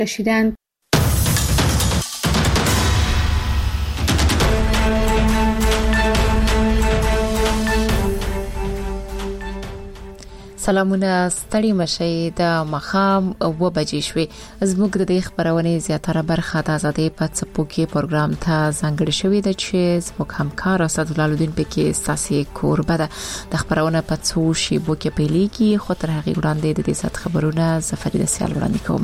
کشیدند. سلامونه ستړي مشي د مخام و بجې شوي. زموږ د خبرونه زیاتره برخه د آزادۍ په څپو کې پروګرام ته ځانګړې شوې ده چې زموږ همکار اسد جلالالدین پکې ساسي کوربه ده. د خبرونه په څو شیبو کې پیلېږي، خو تر هغه وړاندې د دې سات خبرونه زفری د سیال وړاندې کوم.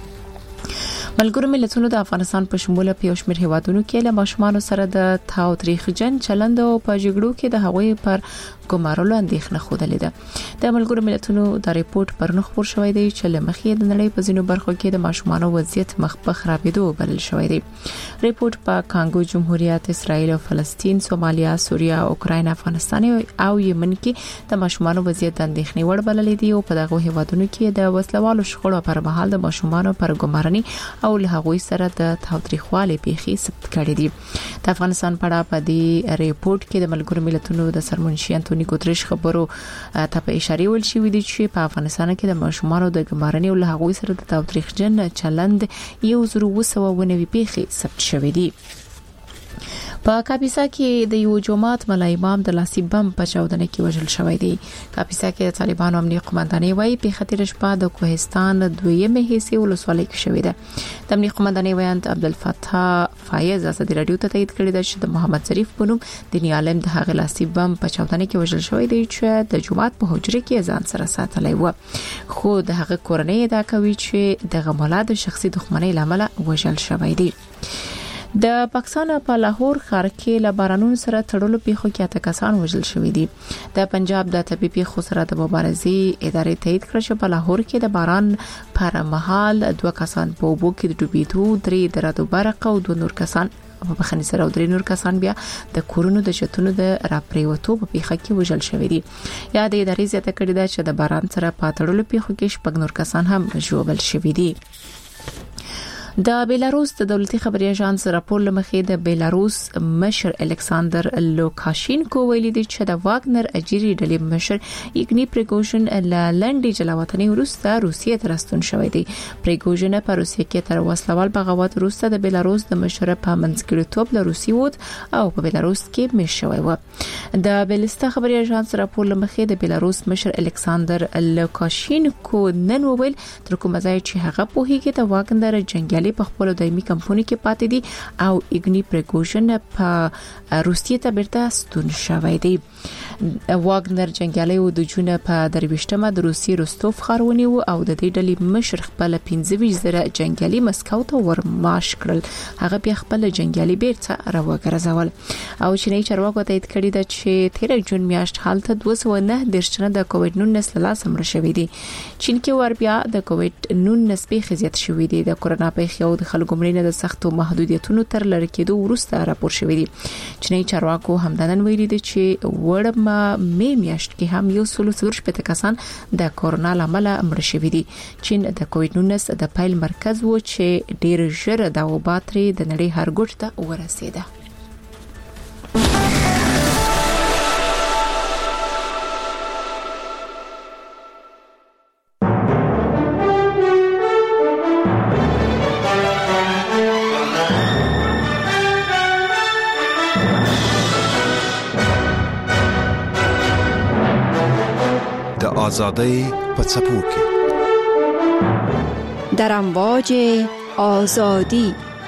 ملګرو ملتونو د افغانستان په شمول په یو شمېر هیوادونو کې له ماشومان سره د تاوتریخجن چلند او په جګړو کې د هغوی پر ګمارلو اندېښنه خوده لیده. د ملګرو ملتونو د ریپورت پر نخ خبر شوی دی چې لمخې د نړۍ په ځینو برخو کې د ماشومان وضعیت مخ په خرابېدو بلل شوی دی. ریپورت په کانګو جمهوریت، اسرائیل او فلسطین، سومالیا، سوریه، اوکراین، افغانستان او یمن کې د ماشومان وضعیت د اندېښنې وړ بلل دي او په دغه هیوادونو کې د وسلوالو شخړو پر مهال د ماشومان پر ګمارنې او له هغوی سره د تاوتریخوالي پیښې ثبت کړي دي. د افغانستان په اړه په دې ریپورت کې د ملګرو ملتونو د سرمنشي انټونی ګوتریش خبرو ته په اشاره ول شوې دي چې په افغانستان کې د ماشومان د ګمارنې او له هغوی سره د تاوتریخجن چلند 1990 پیښې ثبت شوې دي. په کاپیسا کې د یو جماعت ملا امام د لاسي بم په چاودنه کې وژل شوی دی. کاپیسا کې د طالبانو امنیتي قومندانۍ وایي په خطر شپه د کوهستان دویمه حصے ولسوالۍ کې شوې ده. د امنیتي قومندانۍ ویاند عبدالفتاح فایز ازادي رادیو ته تایید کړی دی چې د محمد ظریف په نوم دیني عالم د هغه لاسي بم په چاودنه کې وژل شوی دی چې د جماعت په حجره کې ځان سره ساتلی و، خو د هغه کورنۍ ادعا کوي چې د غمولا د شخصي دښمنۍ لامل وژل شوی دی. د پاکستان په لاهور ښار کې له بارانونو سره تړلو پیښو کې اته کسان وژل شوي دي. د پنجاب د طبي پیښو سره د مبارزې ادارې تایید کړ چې په لاهور کې د باران پر مهال 2 کسان په اوبو کې ډوبېدو، 3 د راتو برق او 2 نور کسان په بخښنې سره او 3 نور کسان بیا د کورونو د چتونو د راپریوتو په پیښه کې وژل شوي دي. یا د ادارې زیاته کړې ده چې د باران سره په تړلو پیښو کې 6 نور کسان هم ژوبل شوي دي. د بیلاروس د دولتي خبري اژانس راپور لمخې د بیلاروس مشر الکساندر لوکاشینکو ویلي دی چې د واګنر اجيري ډلې مشر ایګني پریګوژن لنډي جلاوطنۍ وروسته روسیې ته راستون شوی دی. پریګوژن په روسیې کې تر وسلوال بغاوت وروسته د بیلاروس د مشر په منځګړیتوب له روسیې ووت او په بیلاروس کې مېشت شوی و. د بلستا خبري اژانس راپور لمخې د بیلاروس مشر الکساندر لوکاشینکو نن وویل تر کومه ځای چې هغه په هیګه د واګنر جنگیالي په خپل دایمي کمپونی کې پاتې دي او ایګني پریګوژن په روسیې ته بیرته ستون شوی دی. واګنر جنگیالي د جون په 23مه د روسیې روستوف ښارونی او د دې ډلې مشر خپل 15,000 جنگیالي مسکو ته ورماش کړل. هغه بیا خپل جنگیالي بیرته راوګرځول او چینی چارواکو تایید کړی دی چې 13 جون میاشت حالت 209 درشنه د کووډ-19 له لاسه مړ شوی دي. چین کې ور بیا د کووډ-19 پیښې زیات شوې دي. د کورونا پیښې او د خلکو مړینې د سختو محدودیتونو تر لری کېدو وروسته راپور شوی دی. چینی چارواکو همدنن ویلي دي چې وړم مې میاشت کې هم 140 کسان د کورونا لامل مړ شوي دي. چین د کووډ-19 د پایل مرکز و چې ډیر ژر د وبا ترې د نړۍ هر ګوټ ته ورسېده. آزادۍ په څپو کې در امواج آزادی.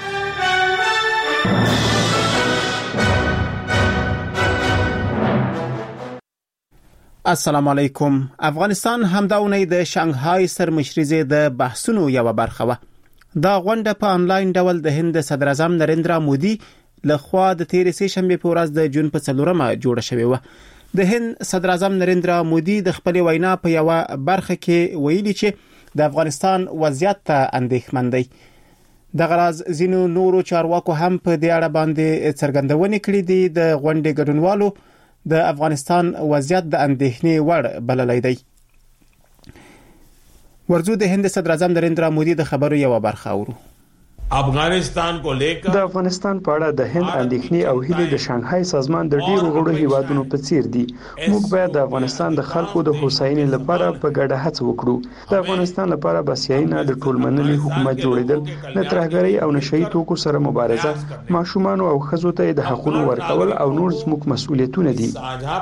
السلام علیکم. افغانستان همداونه د شانګهای سرمشريزه د بحثونو یو برخه و. دا غونډه په انلاین ډول د هند صدر اعظم نریندرا مودي لخوا د 13 شنبه په ورځ د جون په 4مه جوړه شوې و. د هند صدر اعظم نریندرا مودي د خپل وینا په یو برخه کې ویلي چې د افغانستان وضعیت ته اندېښمن دی. د غراز زینو نورو چارواکو هم په دې اړه باندې څرګندونې کړې دي. د غونډې ګډونوالو د افغانستان وضعیت د اندېښنې وړ بللی دی. ورځو د هند صدر اعظم نریندرا مودي د خبرو یو برخه اورو. افغانستان کو لیکر د افغانستان په اړه د هند اندېښنې او هیلې د شانګهای سازمان د ډیرو غړو هیوادونو په څیر دي. موږ باید د افغانستان د خلکو د هوساینې لپاره په ګډه هڅه وکړو. د افغانستان لپاره بسیاینه د ټولمنلي حکومت جوړیدل، د ترهګرۍ او نشئی توکو سره مبارزه، ماشومان او ښځو ته د حقوقو ورکول او نور زموږ مسؤلیتونه دي.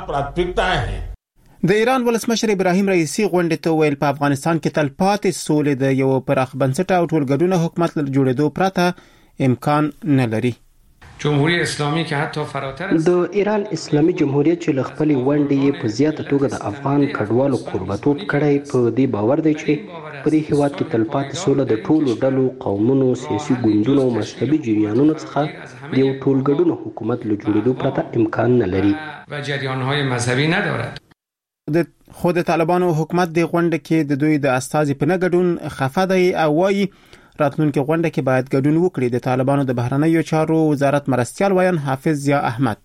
د ایران ولسمشر ابراهیم رئیسی غونډې ته ویل په افغانستان کې تلپاتې سولې د یو پراخ بنسټه او ټولګډونه حکومت له جوړېدو پرته امکان نه لري. جمهوریت اسلامي کې حتی فراتر د ایران اسلامي جمهوریت چې له خپل ونډې په زیاته توګه د افغان کډوالو قربتوب کړی، په دې باور دی چې په دې هیواد کې تلپاتې سوله د ټولو ډلو، قومونو، سیاسي ګوندونو او مذهبي جریانونو څخه د یو ټولګډونه حکومت له جوړېدو پرته امکان نه لري و جریان‌های مذهبی ندارد. د خود طالبانو حکومت د غونډه کې د دوی د استازي په نګډون خفه دی او وايي راتلونکي غونډه کې باید ګډون وکړي. د طالبانو د بهرنیو چارو وزارت مرستيال ویان حافظ ضیا احمد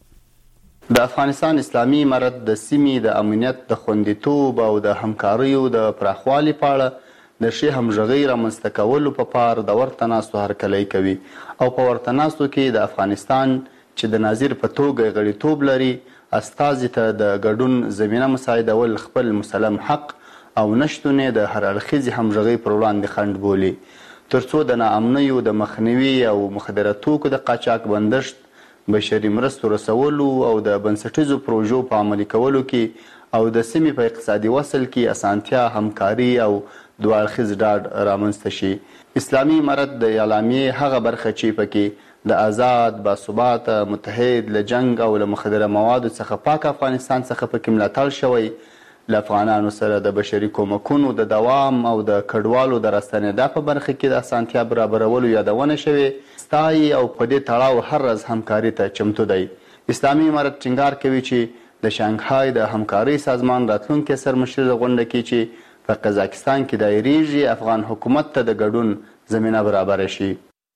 د افغانستان اسلامي امارت د سیمې د امنیت د خوندیتوب او د همکاریو د پراخوالي په اړه د شی همغږي رامنځته کولو په پار د ورته ناستو هرکلی کوي او په ورته ناستو کې د افغانستان چې د ناظر په توګه غړیتوب لري استازي ته د ګډون زمينه مساعدول خپل مسلم حق او نشټونه د هر اړخیزي همغږي پر وړاندې خنډ بولي، ترڅو د ناامنیو د مخنیوي او مخدره توکو د قاچاق بندشت، بشري مرستو رسولو او د بنسټیزو پروژو په عملي کولو کې او د سیمې په اقتصادي وصل کې اسانتیا، همکاري او دوه اړخیز ډاډ رامنځته شي. اسلامي امارت د اعلامیې هغه برخه چې پکې د آزاد، باثبات، متحد، له جنگ او له مخدره موادو څخه پاک افغانستان څخه پکې ملاتړ شوی، له افغانانو سره د بشري کومکونو د دوام او د کډوالو د راستنېدا په برخه کې د اسانتیا برابرولو یادونه شوې، ستایي او په دې تړاو هر ورځ همکاري ته چمتو دی. اسلامي امارت ټینګار کوي چې د شانګهای د همکاري سازمان راتلونکي سرمشر غونډه کې چې په قزاقستان کې دایریږي افغان حکومت ته د ګډون زمينه برابر شي.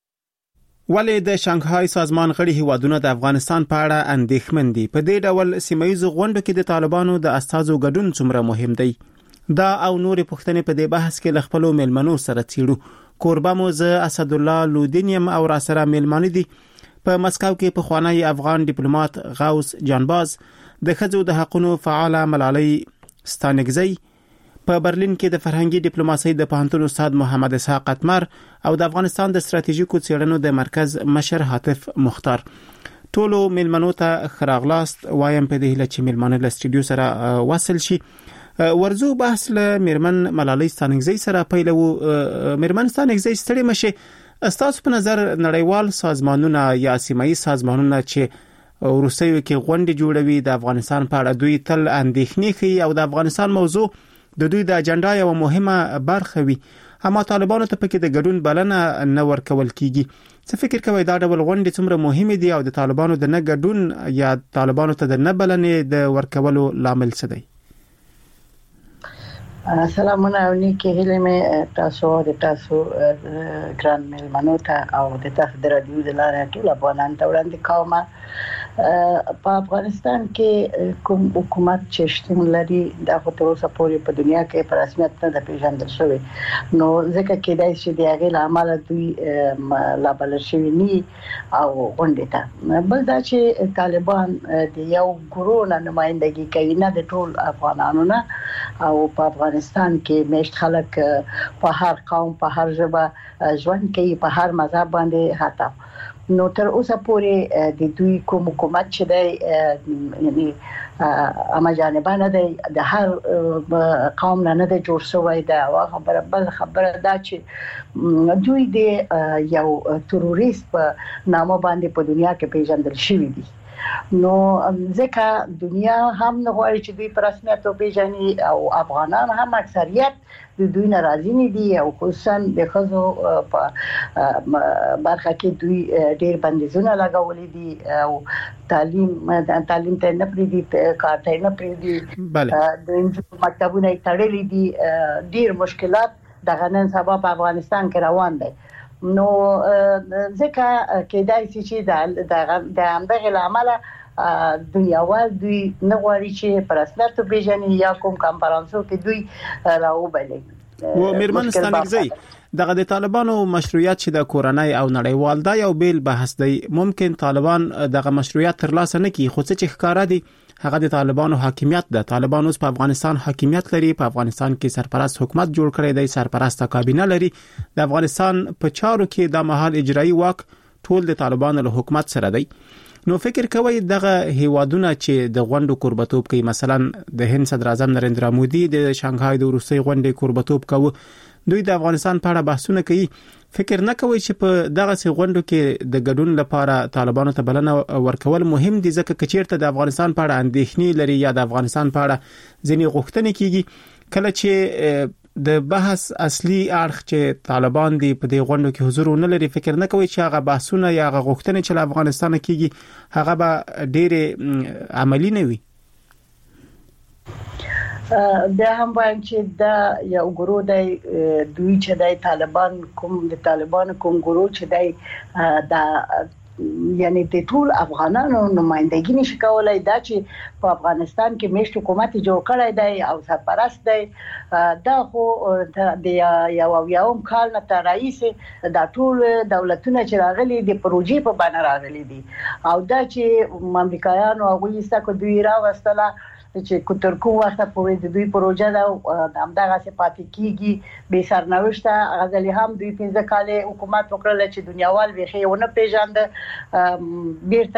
ولې د شانګهای سازمان غړي هیوادونه د افغانستان په اړه اندېښمن دي؟ په دې ډول سیمایي غونډو کې د طالبانو د استازو ګډون څومره مهم دی؟ دا او نورې پوښتنې په دې بحث کې له خپلو میلمنو سره څېړو. کوربه مو زه اسد الله لودینیم او را سره میلمانه دي په مسکو کې پخوانی افغان ډیپلوماټ غوث جانباز، د ښځو د حقوقو فعاله ملالۍ ستانګزی، په برلین کې د فرهنګي ډیپلوماسۍ د پوهنتون استاد محمد اسحاق اتمر او د افغانستان د ستراتیژیکو څېړنو د مرکز مشر حاتف مختار. ټولو میلمنو ته خراغلاست وایم په دې چې میلمانه له سټډیو سره وصل شي. ورزو بحث له میرمن ملالۍ ستانګزی سره پیلو. میرمن ستانګزی ستړي مشه، تاسو په نظر نړیوال سازمانونه یا سیمایي سازمانونه چې روسیو کې غونډې جوړوي د افغانستان په اړه دوی تل اندېښنې ښیي او د افغانستان موضوع د دوی د اجنډا یو مهمه برخه وي، اما طالبانو ته پکې د ګډون بلنه نه ورکول کیږي. څه فکر کوئ دا ډول غونډې څومره مهمه دي او د طالبانو د نه ګډون یا طالبانو ته د نه بلنې د ورکولو لامل څه دی؟ سلامونه او نیکی هیله مې تاسو د تاسو ګران میلمنو ته او د تاسو د رادیو د لارې ټول افغانان ته وړاندې کوم. په افغانستان کې کوم حکومت چې شتون لري دا خو تر اوسه پورې په دنیا کې په رسمیت نه پیژندل شوی، نو ځکه کېدای شي د هغې له امله دوی لا بلل شوي ني او غونډې ته. بل دا چې طالبان د یو ګروه نه نمایندګي کوي، نه د ټول افغانانو نه، او په افغانستان کې مشت خلک په هر قوم، په هر ژبه ژوند کوي، په هر مذهب باندې حتی. نو تر اوسه پورې د دوی کوم حکومت چې دی یعنی اما جانبانه دی، د هر قوم نه دی جوړ شوی. دا خبره بل خبره دا چې دوی د یو تروریست په نامه باندې په دنیا کې پیژندل شوی دي. نو ځکه دنیا هم نه غواړي چې دوی په رسمیت وپیژني او افغانان هم اکثریت د دوی ناراضي نه دي او خصوصا د ښځو په برخه کې دوی ډېر بندیزونه لګولي دي او تعلیم ته نه پریږدي، کار ته نه پریږدي، د مکتبونه یې تړلي دي، ډېر مشکلات دغه نن سبا په افغانستان کې روان دي. نو ځکه کېدای شي چې د همدغه لامله دنیاوال دوی نه غواړي چې په رسمیت وپیژني یا کوم کانفرانسو کې دوی راوبلي. و میرمن ستانګزی دغه د طالبانو مشروعیت چې د کورنۍ او نړیوال دا یو بیل بحث دی. ممکن طالبان دغه مشروعیت ترلاسه نه کړي، خو څه چې ښکارا دي هغه د طالبانو حاکمیت ده. طالبان اوس په افغانستان حاکمیت لري، په افغانستان کې سرپرست حکومت جوړ کړی دی، سرپرست کابینه لري. د افغانستان په چارو کې د مهال اجرایی واک ټول د طالبانو له حکومت سره دی. نو فکر کوي دغه هیوادونه چې د غونډو قربتوب کوي، مثلا د هند صدر اعظم نریندرا مودي د شانګهای د روسي غونډې قربتوب کوي، دوی د افغانستان په اړه بحثونه کوي. فکر نه کوي چې په دغه سي غونډو کې د ګډون لپاره طالبانو ته بلنه ورکول مهم دي، ځکه چې چیرته د افغانستان په اړه اندېښنې لري یا د افغانستان په اړه ځینې غوښتنې کیږي، کله چې د بحث اصلي اړخ چې طالبان دی په دې غونډو کې حضور نه لري، فکر نه کوي چې هغه بحثونه یا هغه غوښتنې چې له افغانستان کېږي هغه به ډېر عملی نه وي. دا هم وایم چې دا یو ګروه دی، دوی چې د طالبان کوم ګروه چې دی دا یعنی د ټول افغانانو نمائندګي نشي کولای. دا چې په افغانستان کې مشت حکومت جوړ کړی دی او سرپرست دی، دا خو د یوم کال نه تر رئیس د ټول دولتونو چې راغلي د پروژې په بڼه راغلي دي، او دا چې امریکایانو هغه یې سکه دوی راوستله چې تر کوم وخت پورې د دوی پروژه دا همدغه صفاتي کیږي به سرنوشته. غزلی هم دوی 15 کال حکومت وکړل چې دنیاوال ویخونه پیژاند، بیرته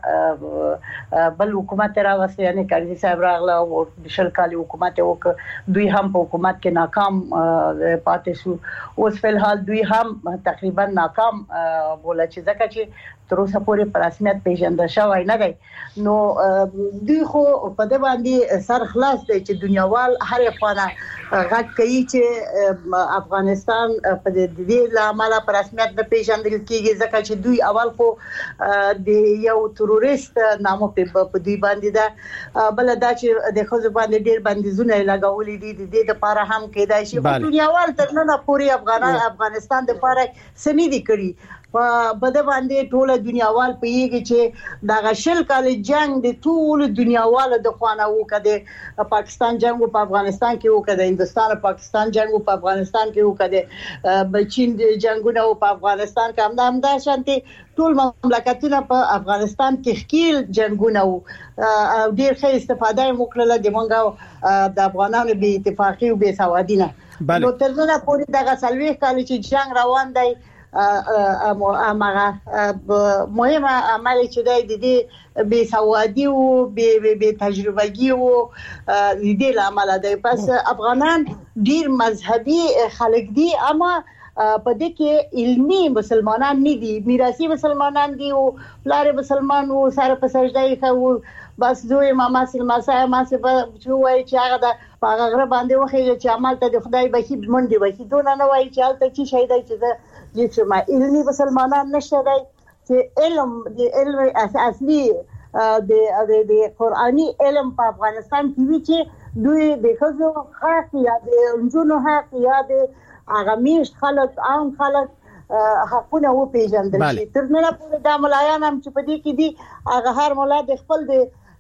د بل حکومت راوست، یعنی کارزی صاحب راغله او د شل کال حکومت وکړ، دوی هم په حکومت کې ناکام پاتې شو. اوس په الحال دوی هم تقریبا ناکام بوله چې ځکه چې تر اوسه پورې په رسمیت پیژندل شوی نه دی. نو دوی خو په دې باندې سر خلاص دی چې دنیاوال هر افغان غږ کوي چې افغانستان په دې لامل په رسمیت نه پیژندل کیږي، ځکه چې دوی اول خو د یو تروریست نامو په دوی باندې ده، بل دا چې د خو باندې ډیر بندیزونه لګولې دي، د دې لپاره هم کېدای شي دنیاوال تر نن پورې افغانستان د لپاره سنې دي کړی. په بده باندې ټول دنیاوال پیږي چې دا غشل کال جنگ د ټول دنیاوال د خوانه وکړي، پاکستان جنگ په افغانستان کې وکړي، هندستان پاکستان جنگ په افغانستان کې وکړي، چین جنگونه په افغانستان کې همدا شانتي ټول مملکتونه په افغانستان کې خکیل جنگونه او ډیر ښه استفاده وکړه د مونږه د افغانانو به اتفاقی او به سوادینه. نو تر نن پورې دا سلوي کال چې جنگ روان دی، امغه مهمه عمل چې د دې به سوادي او به تجربهګي او د دې لامل دی. پس افغانان ډیر مذهبي خلک دي، اما په دې کې علمي مسلمانان نه دي، میراثي مسلمانان دي او پلار مسلمان او سره په سجده یې خو بس دوی ماما سلمہ صاحب ما څه په وای چې هغه د هغه غره باندې وخیږي چې عمل ته د خدای بخي منډي بخي دونه نه وای چې حالت چې شهیدای چې چې ما علمي مسلمانان نشته دی چې علم اصلي د قرآني علم په افغانستان کې وی چې دوی د خزو حق یا د انجونو حق یا د هغه میشت خلک عام خلک حقونه و پیژندل شي. تر نن پورې د ملایان هم چې په دې کې دي هغه هر مولا د خپل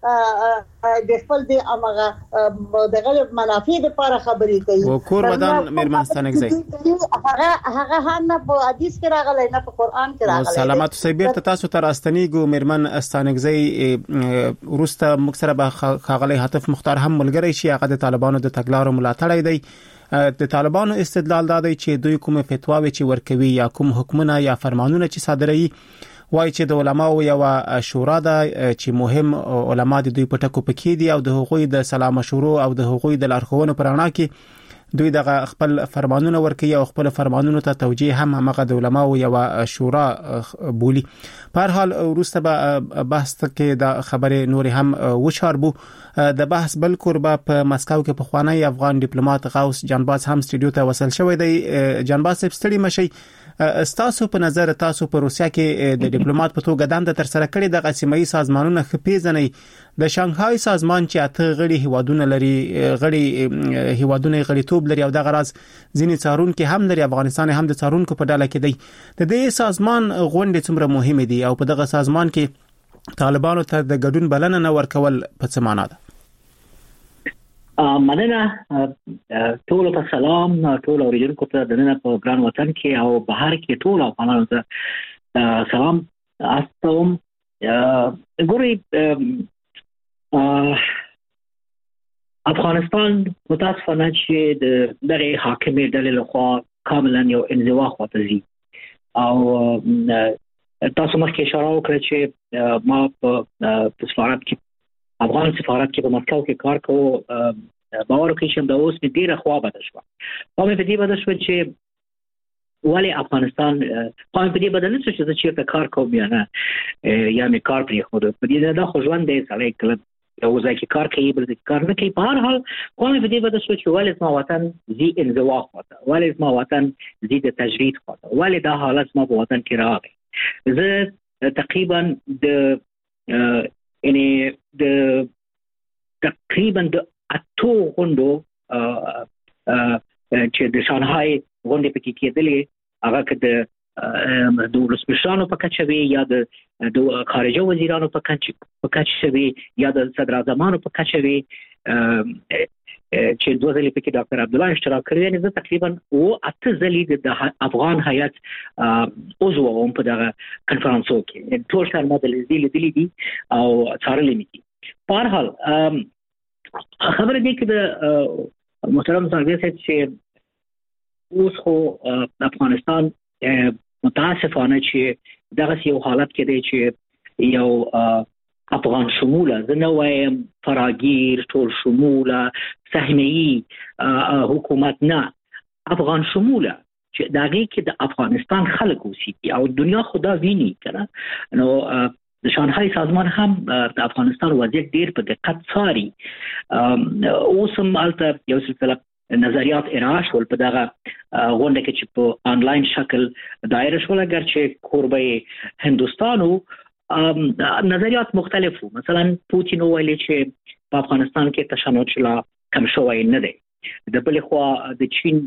د امغه د غلب منافع لپاره خبرې کوي. او کور ودان میرمنستانګزی هغه هم نه په حدیث کې راغلی نه په قران کې راغلی. سلامات سیبر ته تاسو تر استنیګو میرمنستانګزی ورسته مکسره به خاغلی حاتف مختار هم ملګری شي، هغه د طالبانو د تګلارو ملاتړی دی. د طالبانو استدلال دا دی چې دوی کوم فتواوی چې ورکوي یا کوم حکمونه یا فرمانونه چې صادروي وای چې د علماو یو شورا ده چې مهم علما د دوی په ټکو پکې دي او د حقوقي د سلا مشورو او د حقوقي د لارښوونو پرانا کې دوی د خپل فرمانونه ورکوي او خپل فرمانونو ته توجیه هم هغه د علماو یو شورا بولی. په هر حال وروسته به بحث کې د خبرې نور هم وشاربو. د بحث بل قربه په مسکو کې په خوانی افغان ډیپلوماټ غوث جانباز هم سټوډیو ته وصل شوی دی. جانباز صاحب ستړي مشي، استاسو په نظر تاسو په روسیا کې د ډیپلوماټ په توګه دنده تر سره کړې د قسمي سازمانونو خپېزنې د شانګهای سازمان چې اته غړي هیوادونه لري، غړي هیوادونه غړیتوب لري او د غراز ځینې څارون کې هم لري، افغانستان هم د څارونکو په ډله کې دی. د دې سازمان غونډې څومره مهمه دي او په دغه سازمان کې طالبانو ته د ګډون بلنه نه ورکول په څه معنا ده؟ مننه ټول په سلام ټول اوریدونکو ته د نن په ګران وطن کې او بهر کې ټول افغانانو ته سلام استوم ګوري افغانستان متاسفانه چې د دغه حاکمي ډلې لخوا کاملا یو انزوا خاطري او تاسو مخکې اشاره وکړه چې ما په سفارت کې افغان سفارت کې په مسکو کې کار کوم باور کوي چې د اوس په ډیره خوا بده شو په دې بده شو چې ولی افغانستان په دې بدل نه شو چې کار کوم یا نه یا مې کار پرې خو په دې دا خو ژوند دی سړی کله یو ځای کې کار کوي بل کار نه کوي په هر حال کومه په دې بده شو چې ولی ما وطن زی انزوا خاطر ولی ما وطن زی د تجرید خاطر ولی دا حالت ما په وطن کې راغی زه تقریبا د یعنی د تقریبا د اتو غوندو چې د شانګهای غونډې پکې کېدلې هغه کې د ولسمشرانو په کچه وی یا د خارجه وزیرانو په کچه وی یا د صدر اعظمانو په کچه وی چې دوه ځلې پکې ډاکټر عبدالله اشتراک کړی دی. زه تقریبا او اته ځلې د افغان هیئت عضو وم په دغه کنفرانسو کې ټول ټول ما د لیدلې دي او څارلې مې دي. په هر حال خبره دي چې د محترم څنګه چې اوس خو افغانستان متاسفانه چې دغه یو حالت کې دی چې یو افغان شموله زه نه وایم فراگیر ټول شموله سهمیه‌ای حکومت نه افغان شموله چې دغه کې د افغانستان خلک اوسېږي او دنیا خدا ویني کنه نو د شانګهای سازمان هم د افغانستان وضعیت ډیر په دقت څاري. اوس هم البته یو سلسله نظریات ارائه شول په دغه غونډه کې چې په آنلاین شکل دایر شول اگر چې کوربه هندوستانو نظریات مختلفو مثلا پوتین ویلي چې په افغانستان کې تشنج لا کم شوی نه دی. د بل خوا د چین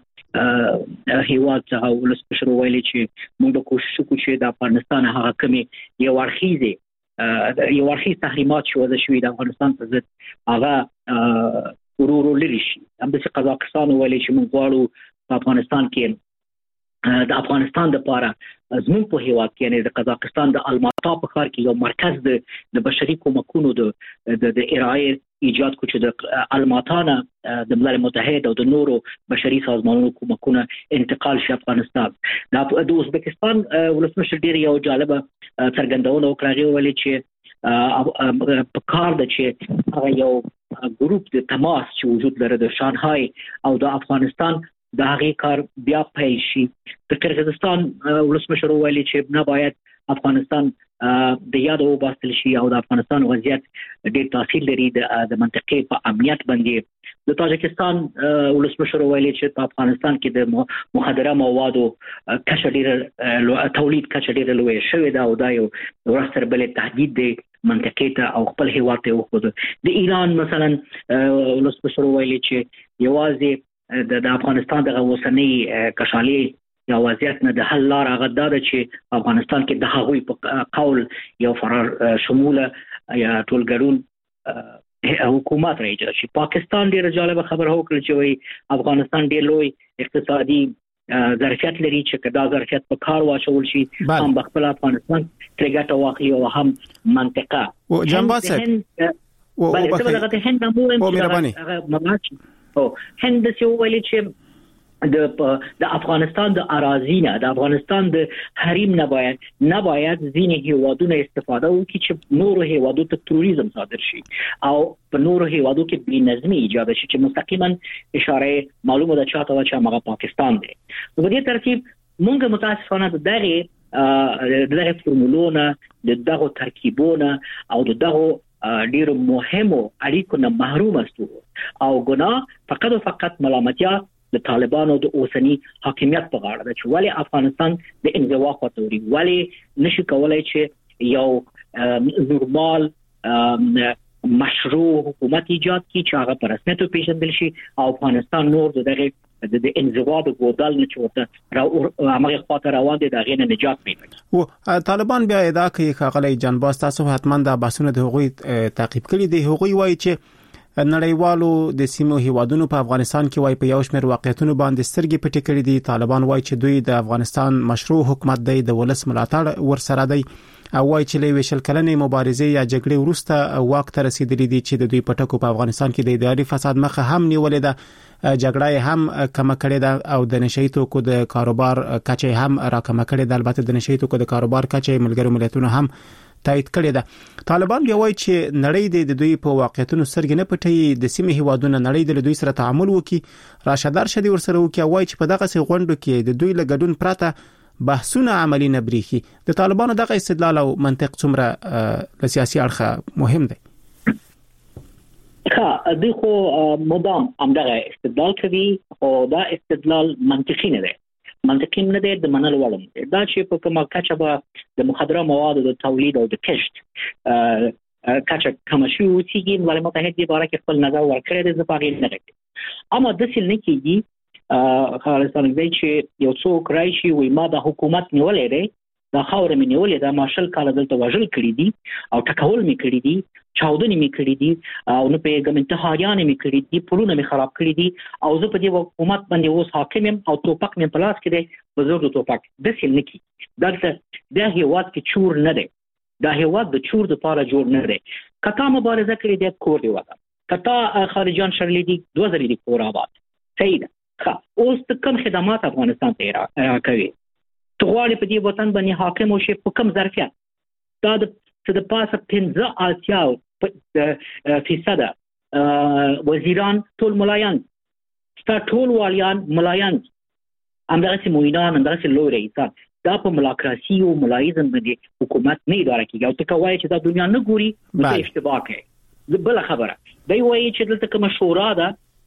هیواد څخه ولسمشر ویلي چې موږ کوشش کوو چې د افغانستان هغه کمی یو ورخیز تحریمات شو د شوی د افغانستان په ضد هغه ورورو لري شي. هم د قزاقستان ویلي چې موږ غواړو په افغانستان کې د افغانستان د لپاره زموږ په هیواد کې یعنی د قزاقستان د الماتا په ښار کې یو مرکز د بشري کومکونو د ارائه ایجاد کو چې د الماتا نه د ملل متحد او د نورو بشري سازمانونو کومکونه انتقال شي افغانستان. د ازبکستان ولسمشر ډیر یو جالبه څرګندونه وکړه ویلي چې په کار د چې هغه یو ګروپ د تماس چې وجود لري د شانګهای او د افغانستان د هغه کار بیا پیل شي. د قرغیزستان ولسمشر ویلي چې نه باید افغانستان د یاد او باستل شي او د افغانستان وضعیت ډېر تاثیر لري د منطقې په امنیت باندې. د تاجکستان ولسمشر ویلي چې په افغانستان کې د مخدره موادو کچه ډېر تولید کچه ډېر لوی شوی دا او دا یو ورستر بل تهدید دی منطقې ته او خپل هیواد ته وخت. د ایران مثلا ولسمشر ویلي چې یوازې د افغانستان د اوسنۍ کشالي یا وضعیت نه د حل لار هغه ده چې افغانستان کې د هغوی په قول یو فرار شموله یا ټولګرون حکومت راځي چې پاکستان ډیر جالب خبره وکړه چې وای افغانستان ډیر لوی اقتصادي ظرفیت لري چې دا ظرفیت په کار واچول شي هم بخپل افغانستان ترګټه واخلي او هم منطقه او جنباسه او بلکې هند او هند څه ویلي چې د افغانستان د اراضی نه د افغانستان د حریم نه باید ځینې هیوادونه استفاده وکړي چې نورو هیوادو ته تروریزم صادر شي او په نورو هیوادو کې بې نظمي ایجاد شي چې مستقیما اشاره معلومه ده چاته چې هغه پاکستان دی. په دې ترتیب موږ متاسفانه دغه فرمولونه دغه ترکیبونه او دغه ډیر مهمو اړیکو نه محروم استو او ګناه فقط ملامتیا د طالبانو د اوسنی حاکمیت په غاړه ده چې ولی افغانستان د انزوا خاطري ولی نشي کولای چې یو نورمال مشروع حکومت ایجاد کی چې هغه پر رسمیت پیژندل شي او افغانستان نور دغه د انزوا د ګودال نه چوته هغه خاطر روان دي دغه نه نجات پیدا. او طالبان بیا ادعا کوي خغلی جنباز تاسو حتمان د بحثونو د حقوقي تعقیب کړي دي. حقوقي وایي چې نړیوالو د سیمو هیوادونو په افغانستان کې وای په یو شمېر واقعیتونو باندې سترګې پټې کړې دي. طالبان وای چې دوی د افغانستان مشروع حکومت دی، د ولس ملاتړ ورسره دی او وای چې له ویشل کلنې مبارزې یا جګړې وروسته واک ته رسیدلې دي چې د دوی پټکو په افغانستان کې د اداري فساد مخه هم نیولې ده، جګړه هم کم کړې ده او د نشئی توکو د کاروبار کچې هم راکمه کړې ده. البته د نشئی توکو د کاروبار کچې ملګرو ملتونو هم تایید کړې ده. طالبان بیا وایي چې نړۍ د دوی په واقعیتونو سترګې نه پټي، د سیمې هیوادونو نړۍ د دوی سره تعامل وکړي، راشدار شدي ورسره وکړي. وایي چې په دغه سي غونډو کې د دوی له ګډون پرته بحثونه عملی نه بریخي. د طالبانو دغه استدلال او منطق څومره له سیاسي اړخه مهم دی؟ دغه مدام همدغه استدلال کوي او دا استدلال منطقي نه دی. منطقي نه دی د منلو وړ نه. دا چې په کومه کچه به د مخدره موادو د تولید او د کشت کچه کم شي او چې ولې متحد دي باره کې خپل نظر ورکړي د زپاغې نه لري. اما د سل نه کیږي خالصانه دی چې یو څوک راشي وي ما د حکومت نیولې دی، دا خاور مې نیولې ده، ماشل کال دلته وژل کړی دي او ټکول مې کړی دي، چاودنې مې کړی دي او نه پیغام انتحاریان مې کړی دي، پلونه مې خراب کړی دي او زه په دې حکومت باندې اوس حاکم یم او توپک مې په لاس کې دی، بزرګ توپک د سل نه کی. دلته د هیواد کې چور نه دی، دا هیواد د چور د پاره جوړ نه دی. کته مبارزه کړی دی کور دی وته، کته خارجان شړلې دي 2000 دی کور آباد. صحیح ده. اوس کوم خدمات افغانستان ته راکوي؟ تغواړي په دې وطن باندې حاکم او شي په کم ظرفیت دا د پاسه 15% وزیران ټول ملایان، ستا ټول والیان ملایان، همدغه موینان، همدغه لوی رئیسان. دا په ملاکراسي او ملایزم باندې حکومت نه اداره کیږي او ته کوي چې دا دنیا نه ګوري، دا اشتباه کوي. بل خبره دی وایي چې دلته کوم شورا ده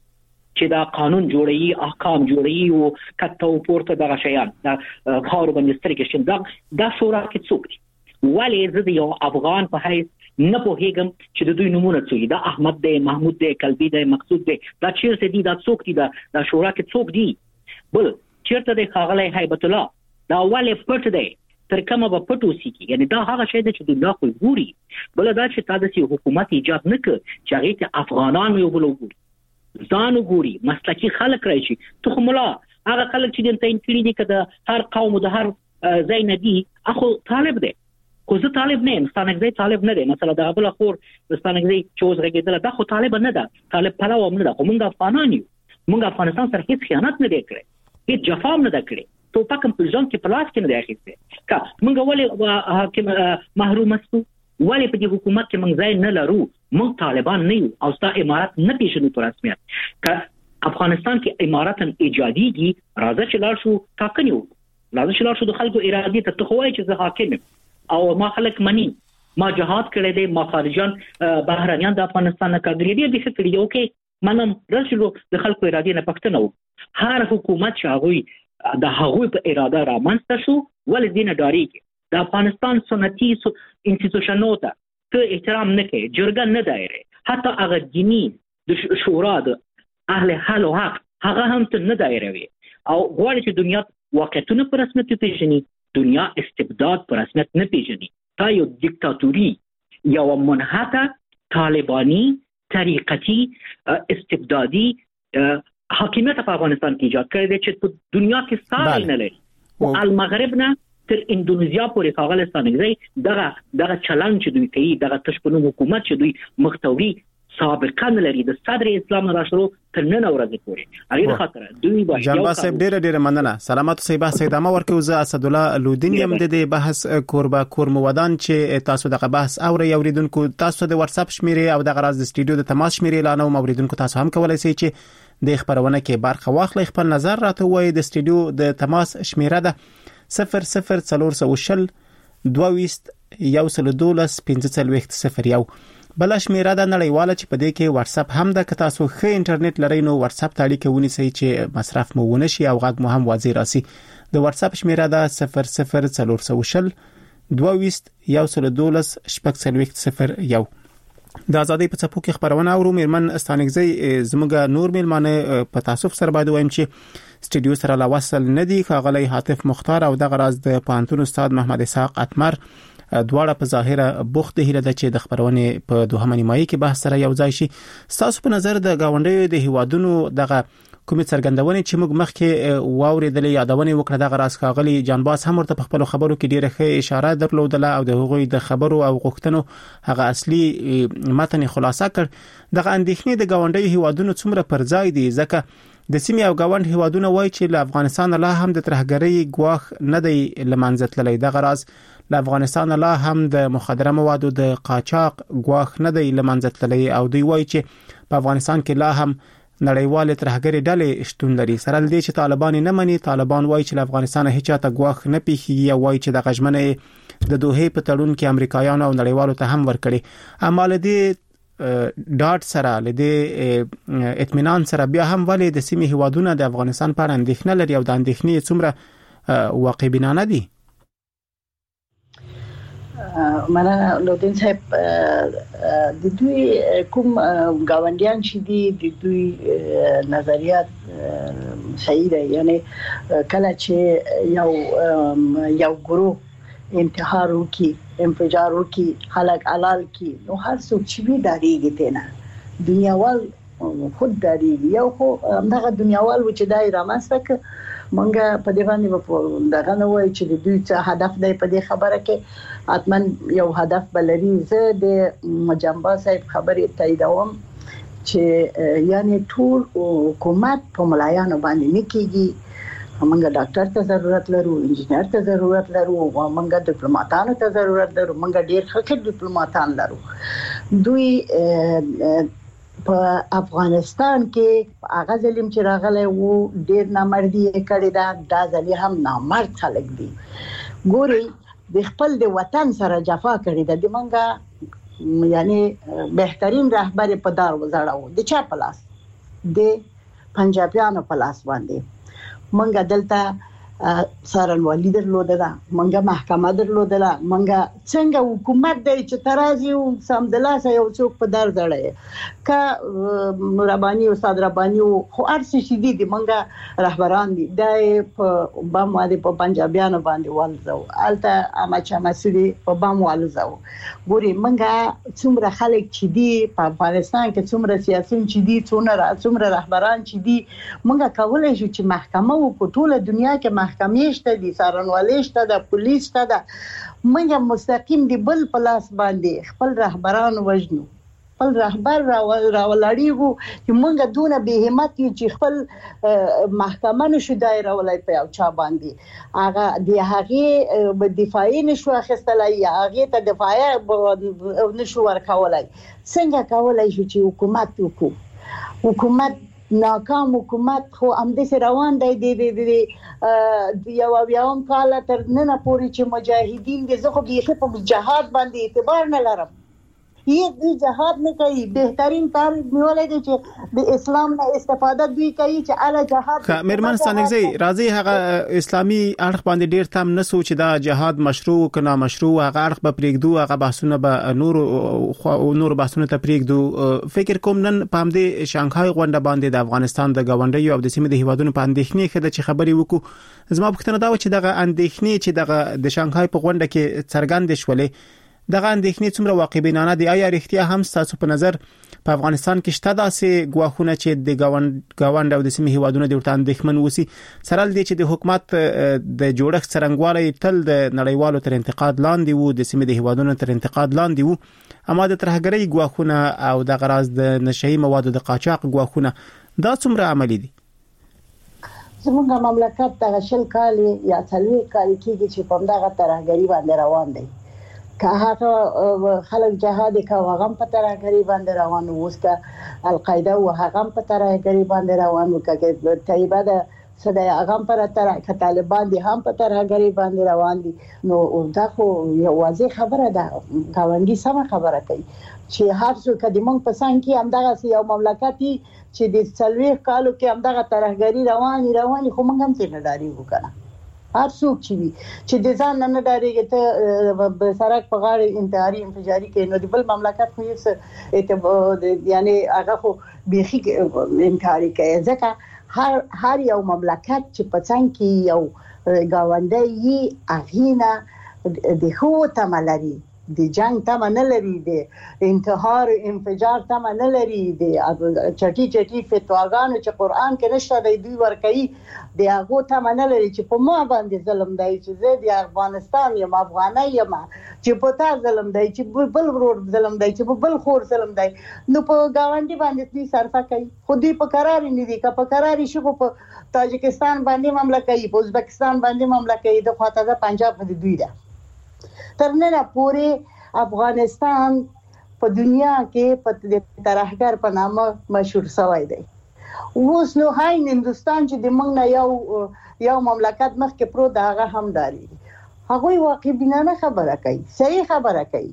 چې دا قانون جوړي، احکام جوړي او کته او پورته دغه شیان دا خاور باندې سترګې شین دا شورا کې څوک دي؟ ولې زه د یو افغان په حیث نه پوهیږم چې د دوی نمونه څه دا احمد دی، محمود دی، کلبی دی، مقصود دی، دا چیرته دي؟ دا څوک دي؟ دا شورا کې څوک دي؟ بل چیرته دی ښاغلی هیبت الله؟ دا ولې پټ دی؟ تر کومه به پټ وسیږي؟ یعنی دا هغه شی دی چې دنیا خو ګوري. بل دا چې تاسو حکومت ایجاد نه کړ چې هغه ته افغانان یو بل وګوري، ځان وګوري، مسلکي خلک راشي. ته خو ملا هغه خلک چې د تعین کړي دي کده هر قوم د هر ځای نه دي، اخو طالب دی. خو زه طالب نه یم، ستانګزی طالب نه دی. مثلا د بل خور ستانګزی چوز غږیدل دا خو طالب نه ده، طالب پلو هم نه ده. خو موږ افغانان یو، موږ افغانستان سره هیڅ خیانت نه دی کړی، هیڅ جفا نه ده کړې، توپک هم په ځان کې پلاس کې نه دی اخیستی. که موږ ولې حاکم محروم استو؟ ولې په دې حکومت کې موږ ځای نه لرو؟ موږ طالبان نه یو او ستا امارات نه پیژنو په رسمیت. که افغانستان کې امارات ایجادیږي راځه چې لاړ شو ټاکنې وکړو، راځه چې لاړ شو د خلکو ارادې ته. ته خو وایې چې زه حاکم یم او ما خلک مني، ما جهاد کړی دی، ما خارجان بهرنیان د افغانستان نه کړي دي، دې کړي دي. اوکې منم، رسلو د خلکو ارادې نه پښتنه وکړو. هر حکومت چې هغوی د هغوی په اراده رامنځته شو ولې دې نه ډارېږي؟ د افغانستان سنتي انستیتوشنو ته ته احترام نه کوي، جرګه نه دایره، حتی هغه دیني د شورا د اهل حل او حق هغه هم ته نه دایروي او غواړي چې دنیا واقعیتونه په رسمیت پیژني، دنیا استبداد په رسمیت نه پیژني. دا یو دیکتاتوري، یو منحته طالبانی طریقتی استبدادي حاکمیت په افغانستان کې ایجاد کړی دی چې په دنیا کې ساری نه لري. او المغرب نه تر اندونیزیا پورې خاغلستان کې دغه چلن چې دوی کوي، دغه تشپنو حکومت چې دوی مختوري سابقه نه لري د صدر اسلام نه راشرو تر نن ورځې پورې. هغه خاطر دوی باید جنبا صاحب ډېر مننه. سلامات اوسئ. بحث ادامه ورکوي. زه اسد الله لودین یم د بحث کوربه ودان چې تاسو دغه بحث اوریدونکو تاسو د واتس اپ شمیرې او د غراز د استودیو د تماس شمیرې اعلان او اوریدونکو تاسو هم کولای شئ چې د خبرونه کې برخه واخلئ. خپل نظر راته وایي. د استودیو د تماس شمیره ده 00400 22 112 1501. بل شمیره ده نړیواله چې په دې کې واتس اپ هم ده. که تاسو ښه انټرنیټ لرئ نو واتس اپ ته اړیکه ونیسئ چې مصرف مو ونه شي او غږ مو هم واضح راسي. د واتس اپ شمیره ده 00400 22 112 1501. د ازادۍ په څپو کې خبرونه اورو. میرمن ستانګزی زموږ نور میلمانه په تاسو سره باید وایم چې استودیو سره لا وصل ندي. ښاغلی حاتف مختار او د غراز د پانتون استاد محمد اسحاق اتمر دواړه په ظاهره بوخت هیله ده چې د خبرونه په دوهمه نیمایي کې بحث سره یو ځای شي. تاسو په نظر د گاونډیو د هیوادونو دغه کومې څرګندونې چې موږ مخکې واوریدلې یادونه وکړه دغه راس کاغلی جانباز هم ورته په خپل خبرو کې ډیره ښه اشاره درلودله او د هغوی د خبرو او غوښتنو هغه اصلي متن خلاصه کړ. دغه اندېښنې د گاونډیو هیوادونو څومره پر ځای دي ځکه د سیمې او گاوند هیوادونه وایي چې له افغانستان لا هم د ترهګرۍ ګواښ نه دی لمنځه تللی. دغه راز له افغانستان لا هم د مخدره موادو د قاچاق ګواښ نه دی لمنځه تللی او دوی وایي چې په افغانستان کې لا هم نړیوال ترهګری ډلې شتون لري. سره لدې چې طالبان نه مني، طالبان وایي چې افغانستان هیڅ چاته ګواښ نه پیښیږي او وایي چې د غژمنې د دوه په تړون کې امریکایانو او نړیوالو ته هم ورکړي. اما لدې ډاټ سره لدې اطمینان سره بیا هم ولې د سیمې هیوادونو د افغانستان په اړه اندېښنه لري او د اندېښنې څومره واقع بینانه دي؟ مننه لودین صاحب. د دوی کوم گاونډیان چې دي د دوی نظریات صحیح دي، یعنی کله چې یو ګروه انتحار وکي، انفجار وکي، خلک علال کی، نو هر څوک چې وی داریږي تنه دنیاوال خود داریږي. یو خو دغه دنیاوال چې دای رامنځته منګه په دې باندې دغه نه وای چې د دوی څه هدف دی په دې خبره کې اتمن یو هدف بلري. زه د جنبا صاحب خبرې تاییدوم چې یعنی ټول حکومت په ملایانو باندې نه کیږي. موږ ډاکټر ته ضرورت لرو، انجینر ته ضرورت لرو، موږ ډیپلوماټانو ته ضرورت لرو، موږ ډیر ښه ډیپلوماټان لرو. دوی په افغانستان کې هغه ظلم چې راغلی وو ډیر نامردي کړی دا ځلې هم نامرد خلک دي. ګوري د خپل د وطن سره جفا کړی دا د منګه یعنی بهترین رهبر په دار وزړاو د چا پلاس د پنجابیانو پلاس باندې. منګه دلته سارنوالي درلوده، منګه محکمه درلوده، منګه څنګه حکومت دی چې ترازی او سمدلاسه یو څوک په در ځړی کا ربانی او استاد ربانی خو ارسي شدي دي منګه رهبران دي د په بام باندې په پنجابیانو باندې والزو الته اماچا مسوري په بام والزو. ګوري منګه څومره خلک چې دي په افغانستان کې څومره سیاسيون چې دي څومره رهبران چې دي منګه کولای شو چې محکمه او په ټوله دنیا کې محکمې شته دي، سارنوالي شته ده، پولیس شته ده. موږ مستقیم دی بل پلاس باندې خپل رهبران وژنو، خپل رهبر راولړیږو چې موږ دونه به همت یو چې خپل محکمه نشو دایره ولای په یو چا باندې هغه دی هغه دفاعي نشو اخیستلای، هغه ته دفاع نشو ورکولای. څنګه کولای شو چې حکومت وکړو؟ حکومت ناکام حکومت خو همدې روان دی د یوم کال تر نن پورې چې مجاهدین دي. زه خو بیخي په جهاد باندې اعتبار نه لرم، هیڅ جهاد نه کوي. بهترین کار نیولای دی چې د اسلام نه استفاده دوی کوي چې اعلی جهاد. مېرمن ستانګزی راځي هغه اسلامي اړخ باندې ډیر تم نه سوچ دا جهاد مشروع کنا مشروع هغه اړخ به پریږدو، هغه بحثونه به نور بحثونه ته پریږدو. فکر کوم نن په همدې شانګهای غونډه باندې د افغانستان د گاونډیو او د سیمې د هیوادونو په اندېښنې خده چې خبرې وکړو. زما پوښتنه دا و چې دغه اندېښنې چې دغه د شانګهای په غونډه کې څرګند شولې دغه اندېښنې څومره واقع بینانه دي؟ آیا رښتیا هم تاسو په نظر په افغانستان کې شته داسې ګواښونه چې د گاوند او د سیمې هیوادونو د ورته اندېښمن وسی سره لدی چې د حکومت د جوړښت څرنګوالی تل د نړیوالو تر انتقاد لاندې وو، د سیمې د هیوادونو تر انتقاد لاندې وو، اما د ترهګرۍ ګواښونه او د غراز د نشئی موادو د قاچاق ګواښونه دا څومره عملی دي؟ زموږ مملکت د شل کال یا 30 کال کې چې په دغه ترهګرۍ باندې روان دی. که هغه خلک جهاد کوي هغه په ترهګرۍ باندې روان وو، اوس که القاعده او هغه په ترهګرۍ باندې روان وو، که طیبه د صدای هغه پر تر طالبان دي هم په ترهګرۍ باندې روان دي. نو دا خو یو واضح خبره ده، گاونډي سم خبره کوي چې هر څو قدمون په سان کې همدغه یو مملکتي چې د 40 کالو کې همدغه ترهګرۍ رواني خو موږ هم څه نه داري وکړه. هر څوک چې د ځان نه ډارېږي ته په سړک په غاړه انتحاري انفجاري کوي، نو د بل مملکت خو هیڅ یعنی هغه خو بیخي انکاري کوي. ځکه هر یو مملکت چې په څنګ کې یو گاونډی اغینا د خو تملري د جنگ تمه نه لري د انتحار انفجار تمه نه لري د چټي فتواګانو چې قران کې نشته د دوی ورکي د هغه تمه نه لري چې په ما باندې ظلم دی چې زه د افغانستان یم افغانۍ یم چې په تا ظلم دی چې بل ورور ظلم دی چې بل خور ظلم دی نو په گاونډي باندې دوی صرفه کوي خو دوی په قرار نه دي که په قرار شي په تاجکستان باندې معاملې کوي په ازبکستان باندې معاملې کوي د خواته د پنجاب د دوی ده تر نن پورې افغانستان په دنیا کې په ترهګر په نامه مشهور شوی دی اوس نو هاي هندستان چې د موږ نه یو مملکت مخکې پرو دغه هم داري هغه واقعي بنانه خبره کوي صحیح خبره کوي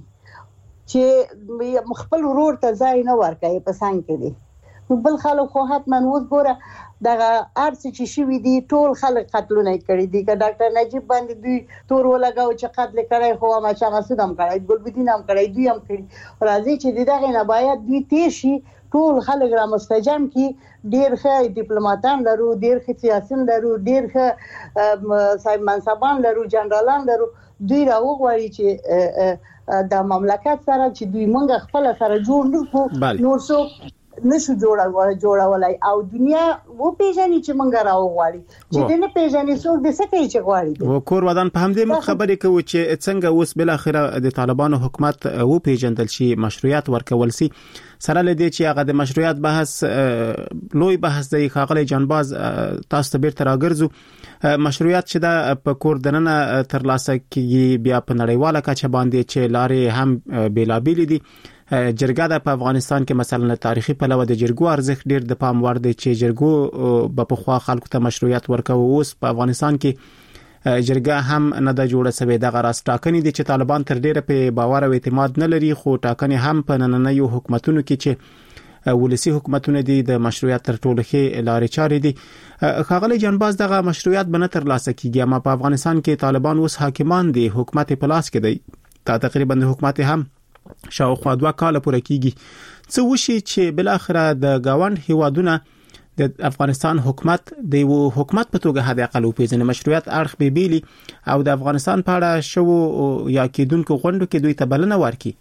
چې خپل ورور ته ځای نه ورکوي په څنګه کې دي بل خلک خو حتمن اوس ګوره دغه ارڅ چې شوی دي ټول خلک قتلونه کړی دي که ډاکټر نجیب باندې دوی تور ولګاو چې قتل کړی خو ما چې مسعود هم کړی ګلبدین هم کړی دوی هم کړی راځي چې دغه نه باید دوی تیر شي ټول خلک را مستجم کی ډیر ښه ډیپلوماټان لرو ډیر ښه سیاسيون لرو ډیر ښه صاحب منصبان لرو جنرالان لرو دوی راوغواړي چې د مملکت سره چې دوی مونږ خپل سره جوړ نکړو نور څو نشو جوړولای او دنیا و پیژني چې مونږ راوغواړي چې دنه پیژني څوک د څه کوي چې غواړي و کور ودان په همدې مخ خبرې کوي چې څنګه اوس بل اخره د طالبانو حکومت و پیژندل شي مشروعیت ورکول سي سره لدی چې هغه د مشروعیت بحث لوی بحث دی خاغلی جانباز تاسو ته بیرته راګرځو مشروعیت چې د په کور دننه تر لاسه کیږي بیا په نړیواله کچه باندې چې لارې هم بیلابیل دي جرګه د په افغانستان کې مثلا تاریخي پلوه د جرګو ارزښت ډیر د پام وړ دی چې جرګو په خوا خلکو ته مشروعیت ورکوي اوس په افغانستان کې جرګه هم نه د جوړه سوي د غراس ټاکنې دي چې طالبان تر ډیره په باور او اعتماد نه لري خو ټاکنې هم په نننیو حکومتونو کې چې ولسی حکومتونه دي د مشروعیت تر ټولو ښه لارې چارې دي خاغلی جانباز دغه مشروعیت بنه تر لاسه کیږي اما په افغانستان کې طالبان اوس حاکمان دي حکومت په لاس کې دی تا تقریبا حکومت هم شاوخوا 2 کال پورې کیږي څه وشي چې بل اخره د گاوند هیوادونه د افغانستان حکومت د یو حکومت په توګه هدا اقل په ځنه مشروعیت اړخ به بیلی او د افغانستان په اړه شو یا کېدونکو غونډو کې دوی ته بلنه ورکي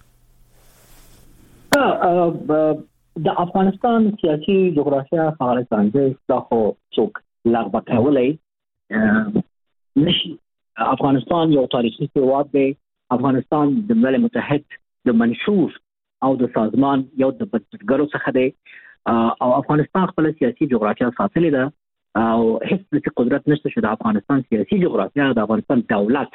د افغانستان سیاسي جغرافیه افغانستان د خو څوک لغبه کولای نشي افغانستان یو تاریخي هیواد دی افغانستان د ملل متحد د منشور او د سازمان یو د بنسټګرو څخه دی او افغانستان خپل سیاسي جغرافیه ساتلې ده او هیڅ قدرت نشته چې د افغانستان سیاسي جغرافیه د افغانستان دولت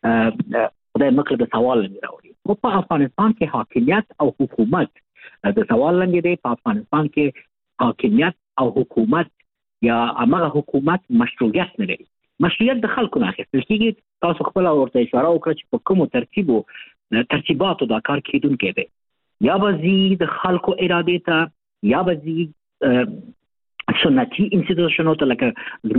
د مخکې د سوال لري او په افغانستان کې حاکمیت او حکومت د سوال لري دی په افغانستان کې حاکمیت او حکومت یا هغه حکومت مشروعیت نه لري مشروعیت د خلکو نه اخیستل کیږي تاسو خپل ورته اشاره وکړه چې په کومو ترتیباتو دا کار کیدونکې دی یا به د خلکو اراده ته یا به سنتي انستیټیوشنونو ته لکه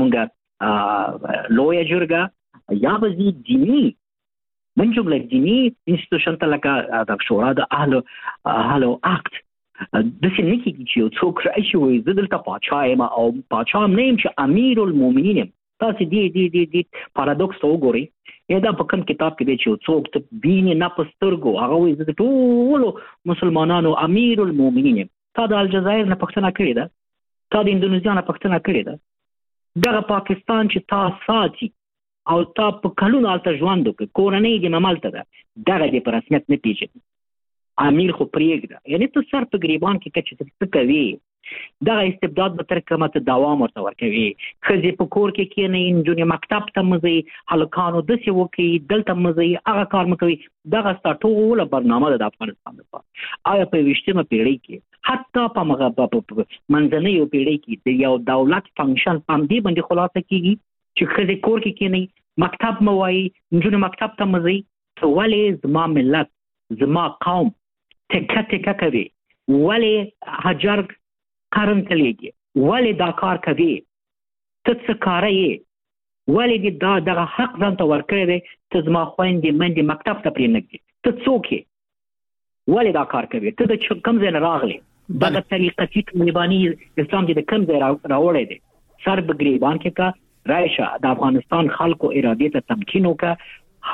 زمونږ لویه جرګه یا به دینی من جمله دینی انستیټیوشن ته لکه د شورا د اهل عقد د سې نکي چې یو څوک راشي وي زه دلته پاچا یم او پاچا هم نه یم چې امیر المؤمنین یم تاسو دی پارادوکس ته وګورئ دا په کوم کتاب کې دی چې څوک ته بینه نه پسترګو هغه وي د ټولو مسلمانانو امیر المؤمنین تا د الجزایر نه پښتنه کړی ده تا د اندونیزیا نه پښتنه کړی ده دغه پاکستان چې تا ساتي او تا په کلونو الته ژوند وکړي کورنۍ دې مملته ده دغه دې په رسمیت نه پیژني امیر خو پرېږده یعنی ته سر په ګریبان کې چې څه کوي دغه استبداد به تر کومه ته دوام ورته ورکوي ښځې په کور کې کېنئ نجونې مکتب ته مه ځئ هلکانو داسې وکړئ دلته مه ځئ هغه کار مه کوئ دغه ستا ټوله برنامه ده د افغانستان لپاره آیا په 20مه پیړۍ کې حتی په منځنیو پیړۍ کې د یو دولت فنکشن په همدې باندې خلاصه کېږي چې ښځې کور کې کېنئ مکتب مه وایي نجونې مکتب ته مه ځئ ته ولې زما ملت زما قوم ټکه ټکه کوي ولې حجر قرن کلیږي ولې دا کار کوي ته څه کوي ولې دا دغه حق ځان ته ورکړی دی ته زما خویندې منډې مکتب ته پرې نږدې ته څوک یې ولې دا کار کوي ته د کوم ځای نه راغلی دغه طریقتي طالباني اسلام چې د کوم ځای راوړی دی سر په ګریبان کې کا راشه د افغانستان خلکو ارادې ته تمکین وکړه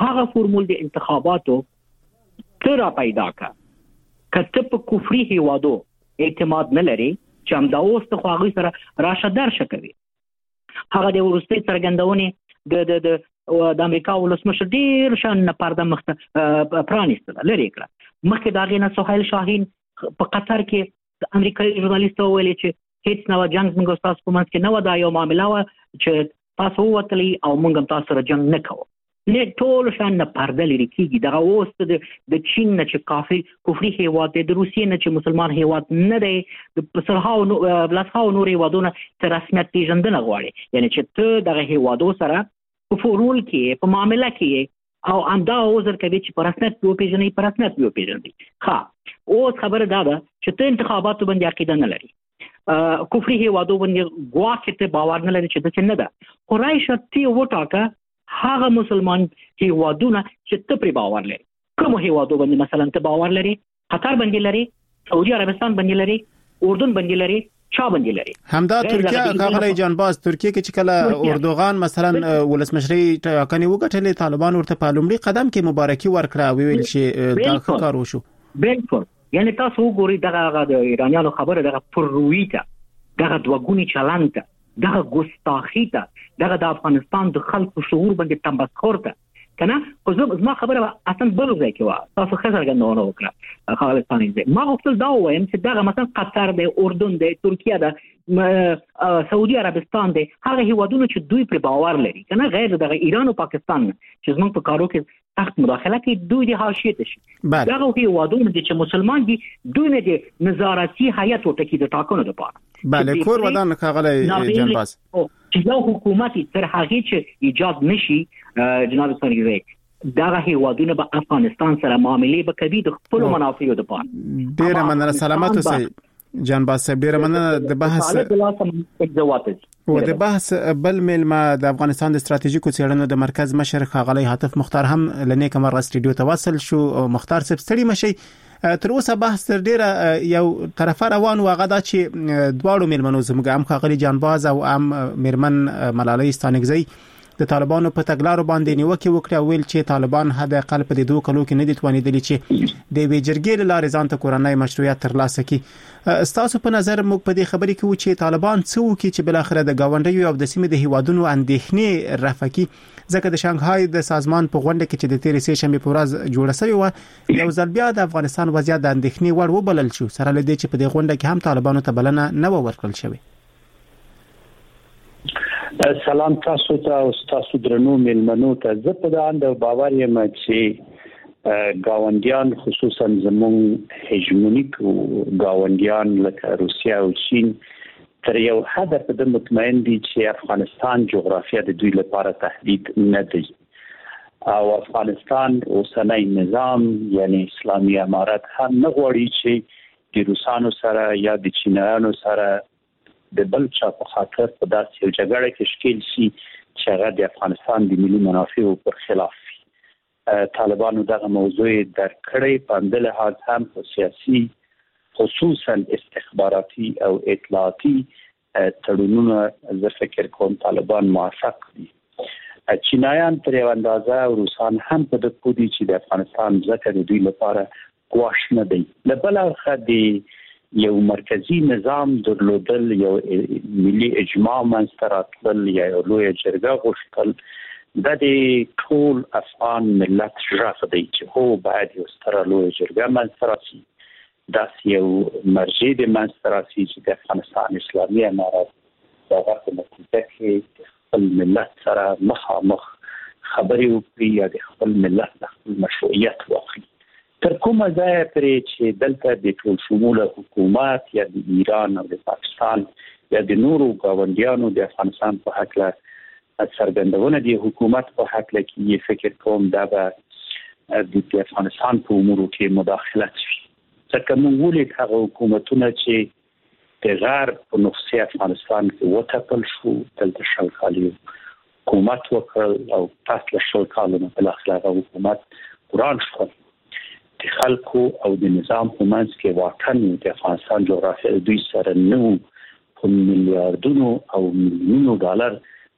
هغه فورمول د انتخاباتو تر پیدا کته په کفري هیوادو اعتماد نه لري چې هم دا اوس ته خواږي سره راشه درشه کوي. هغه د ورستي څرګندونې د امریکا ولسمشر ډیر شان نه پرده مخته پرانیسته لري کړه. مخکې دا غینه سهیل شاهین په قطر کې د امریکایي ژورنالیست ویلي چې هیڅ نو جنگ موږ تاسو په منځ کې نه ودا یو معاملې و چې تاسو وتلی او موږ تاسو سره جنگ نه کوو. نه ټول شان نه پرده لري کیږي. دا اوس د چین نه چې کفري هیواد د روسیې نه چې مسلمان هیواد نه دی د پسرهاو بلاسهاو نور هیوادونه تر رسمیت پیژندنه غواړي. یعنی چې ته دغه هیوادو سره په فورول کې په معاملې کې او امدا اوزر کوي چې پر رسمیت پیژني. ها اوس خبره دا ده چې ته انتخاباتو باندې عقیده نه لري. کفري هیوادو باندې ګواکې ته باور نه لري چې د څه نه ده. خو راشه ته وټاکه هغه مسلمان هیوادونه چې ته پر باور لري. کوم هیوادو باندې مثلا ته باور لري؟ قطر باندې لري، سعودي عربستان باندې لري، اردن باندې لري، چا باندې لري؟ همدا ترکیه کاغلی جانباز ترکیه کې چې کله اردوغان مثلا ولسمشری ټاکنې وګټلې طالبان ورته په لومړي قدم کې مبارکي ورکړه ویل چې دا کار وشو. بالکل. یعنی تاسو وګورئ دغه د ایرانیانو خبره دغه پرویته دغه دوګونی چلند دغه ګستاخی ته دغه د افغانستان د خلکو شعور باندې تمسخر ته کنه. خو زما خبره اصلا بل ځای کې و تاسو خبره غنونه وکړه خالصانه دې ما خپل دا وایم چې دغه مثلا قطر د اردن د ترکیه د سعودي عربستان د هغه هیوادونو چې دوی پر باور لري کنه غیر دغه ایران او پاکستان چې زموږ په کارو کې سخت مداخله کوي دوی د حاشیه شي. دغه هیوادونو چې مسلمان دي دوی نه د نظارتي هیئت ټکی د ټاکنو لپاره بله کور ودان کاغلی جنباز چې یو حکومت تر هغه چې ایجاد نشي جناب سنگزی دغه هیوادونه به افغانستان سره معاملې وکړي د خپل منافعو لپاره. ډیر مننه سلامات اوسئ جنباز صاحب. ډیر مننه د بحث و د بحث بل ملما د افغانستان د استراتیژیکو څېړنو د مرکز مشر ښاغلی عاطف مختار هم لنیک مرغه سټډیو ته وصل شو. مختار صاحب ستړي مشي تر اوسه بحث تر ډیره یو طرفه روان و غدا چې دواړو ملمنو زموږ هم ښاغلی جانباز او هم مرمن ملالۍ ستانکزی د طالبانو په تګلارو باندې نیوکه وکړه ویل چې طالبان حد اقل په 2 کلو کې نه دي توانیدلی چې د وی جرګې لارې ځان ته کورنۍ مشروعیت ترلاسه کړي. ستاسو په نظر موږ په دې خبرې کې و چې طالبان څه وکړي چې بل اخر د گاونډیو او د سیمې د هیوادونو اندېښنې رفع کړي ځکه د شانګهای د سازمان په غونډه کې چې د 13 شنبه په ورځ جوړه شوې و یو ځل بیا د افغانستان وضعیت د اندېښنې وړ وبلل شو سره لدې چې په دې غونډه کې هم طالبانو ته بلنه نه ورکړل شوې. سلام تاسو ته او تاسو درنو ملمنو ته. زه په دا اند باور یم چې گاونډیان خصوصا زمون هجمونیک گاونډیان لکه روسیا او چین تر یو حد په مطمئن دي چې افغانستان جغرافیه د دوی لپاره تهدید نه دی او افغانستان اوسنۍ نظام یعنی اسلامي امارت هم نه غواړي چې د روسانو سره یا د چینایانو سره د بل چا په خاطر په داسې یو جګړه کې شکیل شي چې هغه د افغانستان د ملي منافعو پر خلاف وي. طالبانو دغه موضوع درک کړی په همدې لحاظ هم په سیاسي خصوصا استخباراتي او اطلاعاتي تړونونه زه فکر کوم طالبان موافق دي. چینایان تر یو اندازه او روسان هم په دې پوهدي چې د افغانستان ځکه د دوی لپاره ګواښ نه دی. له بل اړخه د یو مرکزی نظام درلودل یو ملي اجماع منځته راتلل یا یو لویه جرګه غوښتل د ټول افغان ملت غږ دی چې هو باید یو ستره لویه جرګه منځته راشي داسې یو مرجع د منځته راشي چې د افغانستان اسلامي امارت دغه په نتیجه کې خپل ملت سره مخامخ خبرې وکړي یا د خپل ملت د خپل مشروعیت واخلي. تر کومه ځای پرې چې دلته د ټول شموله حکومت یا د ایران او د پاکستان یا د نورو گاونډیانو د افغانستان په حق له څرګندونه د حکومت په حق له کې فکر کوم دا به د افغانستان په امورو کې مداخلت شي. ځکه موږ ولید هغه حکومتونه چې د غرب په نسخه افغانستان کې وټاکل شو دلته شل کال حکومت وکړ او پس له شل کالونو په اخر حکومت قرآن شو د خلکو او د نظام په منځ کې واټن د افغانستان جغرافیه دوی سره نو په میلیارډونو او میلیونونو ډالر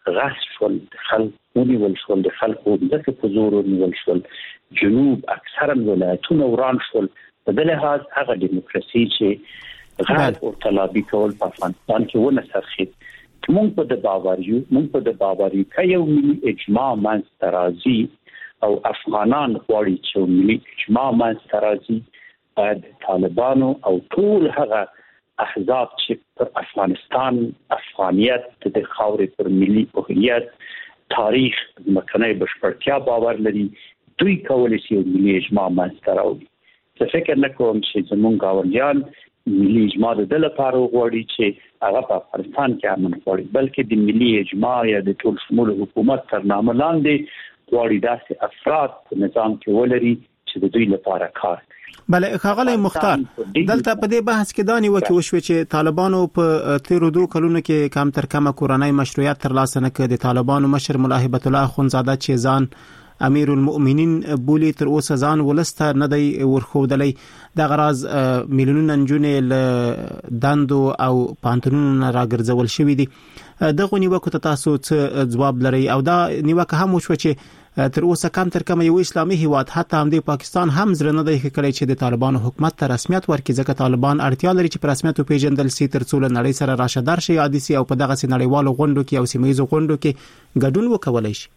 غصب شول، خلک ونیول شول، د خلکو ځکه په زور ونیول شول، جنوب اکثرا ولایتونه وران شول. په دې لحاظ هغه دیموکراسي چې غیر ارتلابي کول په افغانستان کې ونه سرخید. مونږ په د باوري کایو ملي اجماع منځ ترازی او افغانان غواړي چې ملي اجماع منځ ترازی باید طالبانو او ټول هغه احزاب چې پر افغانستان افغانیت د خاورې پر ملي هویت تاریخ مکنه بشپړتیا باور لري دوی کولای شي ملي اجماع منځ راوړي. زه فکر نه کوم چې زمونږ گاونډیان ملي اجماع د لپاره غواړي چې هغه په افغانستان کې امن غواړي، بلکې د ملي اجماع یا د ټول شمول حکومت تر نامه لاندې غواړي داسې افراد په نظام کې ولري چې د دوی لپاره کار کوي. بله ښاغلی مختار، دلته په دې بحث کې دا نیوکې وشوې چې طالبانو په تیرو 2 کلونو کې کم تر کمه کورنۍ مشروعیت ترلاسه نه کړ. د طالبانو مشر ملا هیبت الله اخوندزاده چې ځان امیر المؤمنین بولی تر اوسه ځان ولسته نه دی ورخودلی. د غراز میلیونونه نجونې له دندو او پانتونونو راګرځول شوې دي. دغه نیوکو ته تاسو څه ځواب لرئ؟ او دا نیوکه هم وشوه چې تر اوسه کم تر کم یو اسلامي هیواد حتی هم د پاکستان هم زړه نه دی کړی چې د طالبانو حکومت ته رسمیت ورکړي، ځکه طالبان اړتیا لري چې په رسمیت پیژندل شي تر څو له نړۍ سره راشه درشي عادي سي او په دغه نړیوالو غونډو کې او سیمایي غونډو کې ګډون وکولای شي.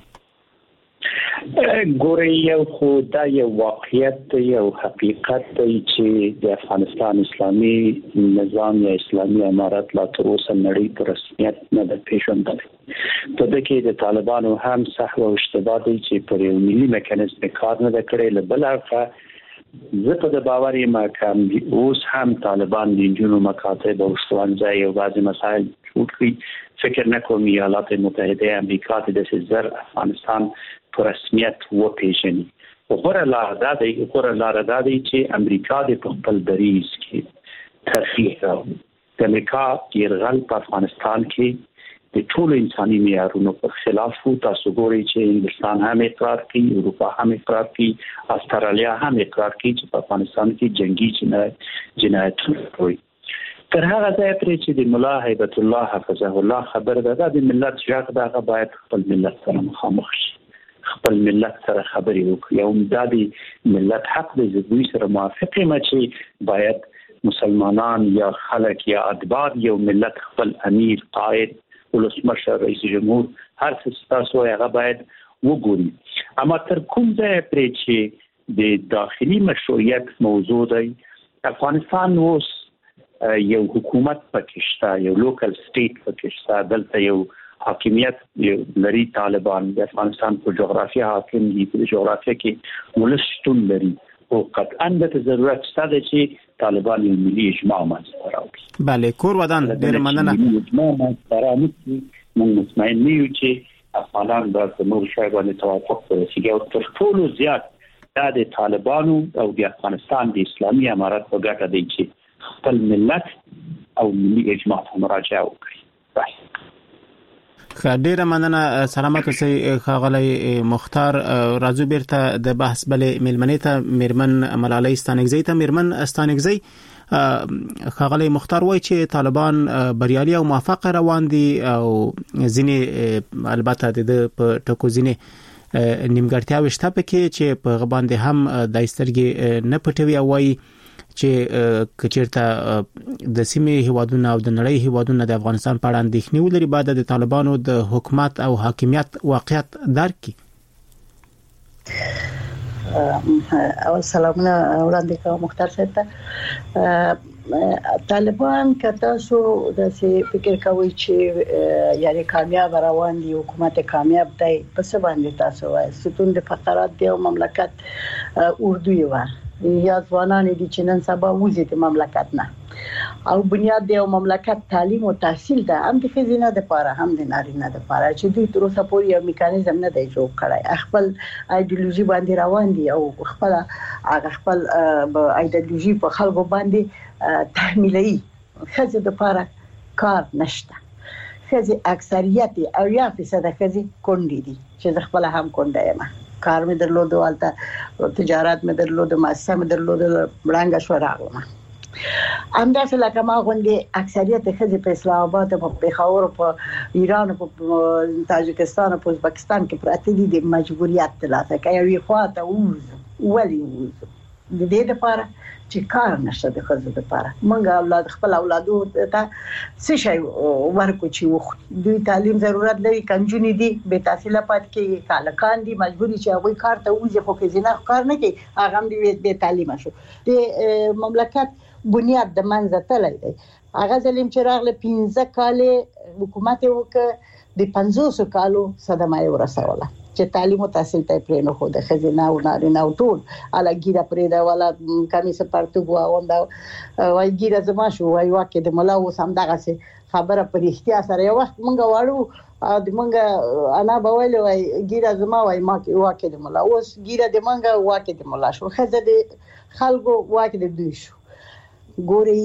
ګورې یو خو دا یو واقعیت یو حقیقت دی چې د افغانستان اسلامي نظام یا اسلامي امارت لا تر اوسه نړۍ په رسمیت نه ده پیژندلې. په دې کې د طالبانو هم صحو او اشتباه دی چې پر یو ملي میکانیزم کار نه کړی. له بل اړخه زه په د باور یم چې اوس هم طالبان د جنونو مکاتب او ښوونځي او بعضي مسایل جوړ کړي. فکر نه کوم ایالات متحده امریکا د زر افغانستان په رسمیت وپیژني. غوره لار دا دی چې امریکا د خپل دریز کې ترخیص راوړي. د امریکا یرغل په افغانستان کې د ټول انساني معیارونو پر خلاف وو. تاسو ګورئ چې هندستان هم اقرار کوي، اروپا هم اقرار کوي، استرالیا هم اقرار کوي چې په افغانستان کې جنگي جنایتونه کوي. تر هغه ځای پرې چې د مولا هیبت الله حفظه الله خبر ده د ملت ځواک دغه باید خپل ملت سره مخامخ شي، خپل ملت سره خبرې وکړي. او د ملت حق د دوی سره موافق یم چې باید مسلمانان یا خلک یا ادبار یو ملت خپل امیر، قائد، ولسمشر، رئیس جمهور هر څه تاسو هغه باید وګوري. اما تر کوم ځای پرې چې د داخلي مشروعیت موضوع دی، افغانستان اوس یو حکومت پکشته، یو لوکل سټیټ پکشته، دلته یو حاکمیت لري. طالبان د افغانستان په جغرافیه حاکم دي، په جغرافیه کې ولس شتون لري او قطعا د ضرورت شته چې طالبان یو ملي اجماع منځته راوړي. بله، کور ودان ډېر مننه. موږ مطمئن نه یو چې افغانان د نور شای باندې توافق ورسیږي او تر ټولو زیات دا د طالبانو او د افغانستان د اسلامي امارت په ګټه دی چې خپل ملت او ملي اجماع ته مراجعه وکړي. ډیره مننه. سلامات اوسئ ښاغلی مختار. راځو بیرته د بحث بلې میلمنې ته، میرمن ملالۍ ستانکزۍ ته. میرمن ستانکزۍ، ښاغلی مختار وایي چې طالبان بریالي او موفق روان دي او ځینې البته د په ټکو ځینې نیمګړتیاوې شته پکې چې په هغه باندې هم د سترګې نه پټوي او وایي چې کچیرته د سیمې هیوادونو او د نړۍ هیوادونو د افغانستان په اړه اندېښنې ولري بعد د طالبانو د حکومت او حاکمیت واقعیت درک کړي. اول سلامونه وړاندې کوم مختار صاحب ته. طالبان که تاسو د فکر کوئ چې یعنی کامیاب روان دي، حکومت کامیاب دی، په څه باندې تاسو وایي؟ ستون د فقرات دی او مملکت اردو یې یا ځوانان دي چې نن سبا وځي د مملکت نه، او بنیاد دی او مملکت تعلیم او تحصیل ده، هم د خزینه د پاره هم د نارینه د پاره چې دوی تر اوسه پورې یو میکانیزم نه دی جوړ کړی. خپل ایدئولوژي باندې روان دي او خپل ایدئولوژي په خلکو باندې تحمیلي. خزه د پاره کار نشته. خزه اکثریت او 1% خزه کونډې دي چې خپل هم کونډه یم. کار مې درلوده، البته تجارت مې درلوده، مؤسسه مې درلوده، وړاندې شو راغلم. همداسې لکه ما غوندې اکثریت ښځې په اسلام آباد په پېښور په ایران په تاجکستان په ازبکستان کې پراته دي د مجبوریت ترلاسه کوي یوې خواته ووځو ولې ووځو د دې لپاره چې کار نشته د ښځو لپاره موږ اولاد خپل اولادو ته څه شي ورکو چې دوی تعلیم ضرورت لري کنجونی دي به تحصیل پات کې کالکان دي مجبوري چې هغه کار ته وځي خو کې زینه کار نه کوي هغه هم د تعلیم شو د مملکت بنیاد د منځ ته لای دی هغه ظلم چې راغله 15 کال حکومت وکړ د 500 کالو صدمه ورسوله چې تعلیم او تحصیل ته پرې نه خو د خزینه او نارینه او ټول الګیره پرې دا والا کمیسه پرتګو اوندا وای ګیره زما شو وای واکه د ملا و سم دغه خبره پر احتیاط سره یو وخت مونږ واړو د مونږ انا بویل وای ګیره زما وای ما کې واکه د ملا اوس ګیره د مونږ واکه د ملا شو خزه د خلکو واکه د دوی شو ګوري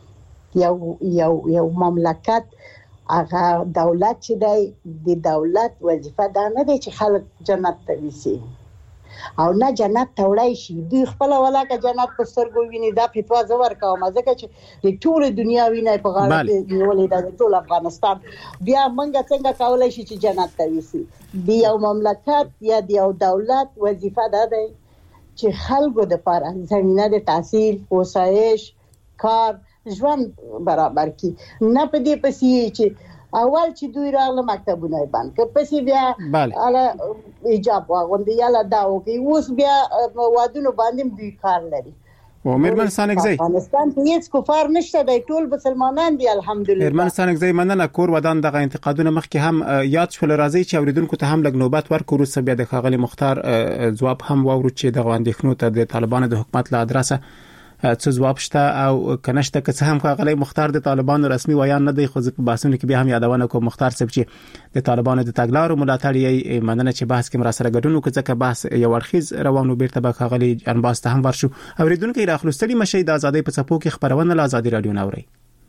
یو مملکت هغه دولت چې دی د دولت وظیفه دا نه دی چې خلک جنت ته وسی او نه جنت ته وړای شي دوی خپل ولاکه جنت په سترګو ویني دا فتوا زور کوم ځکه چې د ټول دنیا ویني په غاړه کې نیولې د ټول افغانستان بیا منګه څنګه کولای شي چې جنت ته وسی دی یو مملکت یا دی یو دولت وظیفه ده دی چې خلکو د لپاره زمينه د تحصیل اوسایش کار ژوند برابر کی نه په دې پسې چې اول چې دوی راغله مکتبونه بند کړ پسې بیا اله ایجاب واغوندي یاله دا وکي اوس بیا وادونو باندې دوی کار لري او مېرمن سانګزی افغانستان کې هیڅ کفار نشته د ټول مسلمانان دي الحمدلله مېرمن سانګزی مننه کور ودان دغه انتقادونه مخکې هم یاد شول راځي چې اوریدونکو ته هم لګ نوبت ورکړو وروسته بیا د خاغلی مختار جواب هم واورو چې دغه اندېښنو ته د طالبانو د حکومت له ادرسه څه جواب شته او کنهشته که څه هم خاغلی مختار د طالبانو رسمي ویان نه دی خو په باسونه کې بیا هم یادونه کوم مختار صاحب چې د طالبانو د تګلارو ملاتړ یې مننه چې بحث کې مراسره ګډون وکړه ځکه بحث یو ورخیز روانو بیرته به خاغلی انباس ته هم ورشو اوریدونکو یې راخلوستلی مشه د ازادۍ په څپو کې خبرونه له ازادي رادیو نوري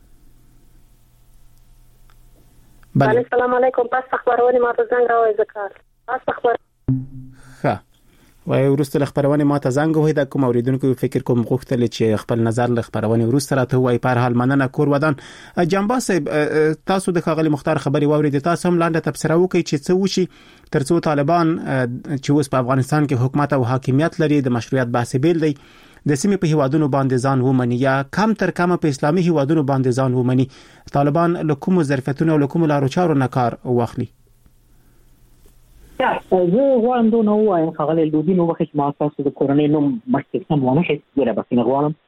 بله السلام علیکم پس خبرونه ماته زنګ راوي زکار پس خبر ښه وای ورسته خبرونه ماته زنګ وای د کوم اوریدونکو فکر کوم غوښتل چې خپل نظر له خبرونه ورسته راته وای په هر حال مننه کور ودان جنبا صاحب تاسو د خاغلی مختار خبري واورید تاسو هم لاندې تبصره وکړئ چې څه وشي ترڅو طالبان چې اوس په افغانستان کې حکومت او حاکمیت لري د مشروعیت بحث بیل دی د سیمې په هیوادونو باندې ځان ومني یا کم تر کمه په اسلامي هیوادونو باندې ځان ومني طالبان له کوم ظرفیتونو او له کوم لارو چارو نه کار واخلي یا زه غواړم نو وایم هغه له دوی نو وخت ما تاسو د کورنۍ نوم مخکې سم ونه هیڅ ګره بس نه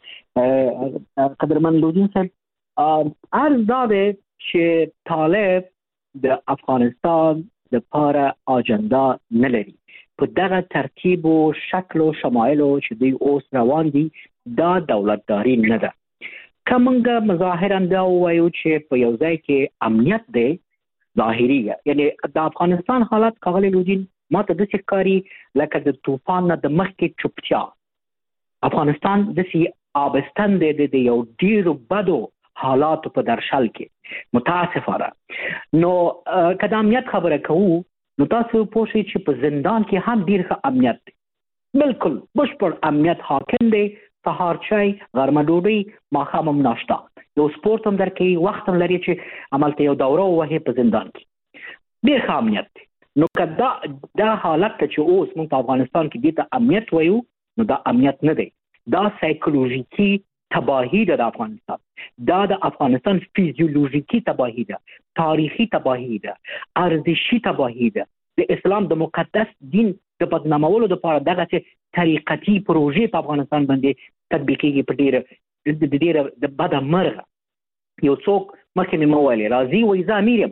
غواړم قدرمن لودین صاحب ارز دا چې طالب د افغانستان د پاره اجنډا نه لري په دغه ترتیب او شکل او شمایل چې دوی اوس روان دي دا دولتداري نه ده کومه مظاهره دا وایو چې په یو ځای کې امنیت دی ظاهري یعنی د افغانستان حالت کاغلی لودین ماته د سکاري لکه د طوفان نه د مخ کې چوپتیا افغانستان د سی آبستان د یو ډیرو بدو حالات په درشل کې متاسفانه نو کله امنیت خبره کوو نو تاسو پوښی چې په زندان کې هم ډیر ښه امنیت دی بالکل بشپړ امنیت حاکم دی سهار چای غرمه ډوډۍ ماښام هم ناشته یو سپورت هم درکې وخت هم لري چې عملته یو دوره وهي په زندان کې ډیر ښه امنیت دی نو کدا دا حالت چې اوس موږ په افغانستان کې د امنیت وایو نو دا امنیت نه دی دا سایکولوژیکی تباهی ده د افغانستان دا د افغانستان فیزیولوژیکی تباهی ده تاریخي تباهی ده ارزشي تباهی ده د اسلام د مقدس دین د بدنامولو لپاره دغه طریقتي پروژې په افغانستان باندې تطبیقېږي په ډیره د بده مرغه یو څوک مخکې مې وویل راځي وایي زه امیر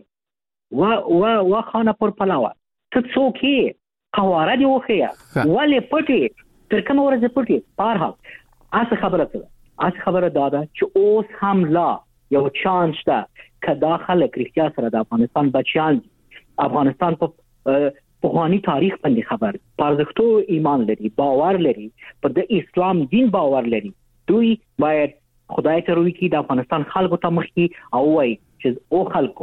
یم و خانه پر پلاوه ته څوک یې قواره دې وښیه ولې پټې تر کومه ورځې پټې په هر حال هسې خبره څه ده هسې خبره دا ده چې اوس هم لا یو چانس شته که دا خلک رښتیا سره د افغانستان بچیان دي افغانستان په پخوانی تاریخ باندې خبر پارځښتو ایمان لري باور لري په د اسلام دین باور لري دوی باید خدای ته روي کې د افغانستان خلکو ته مخکې او وایي چې او خلکو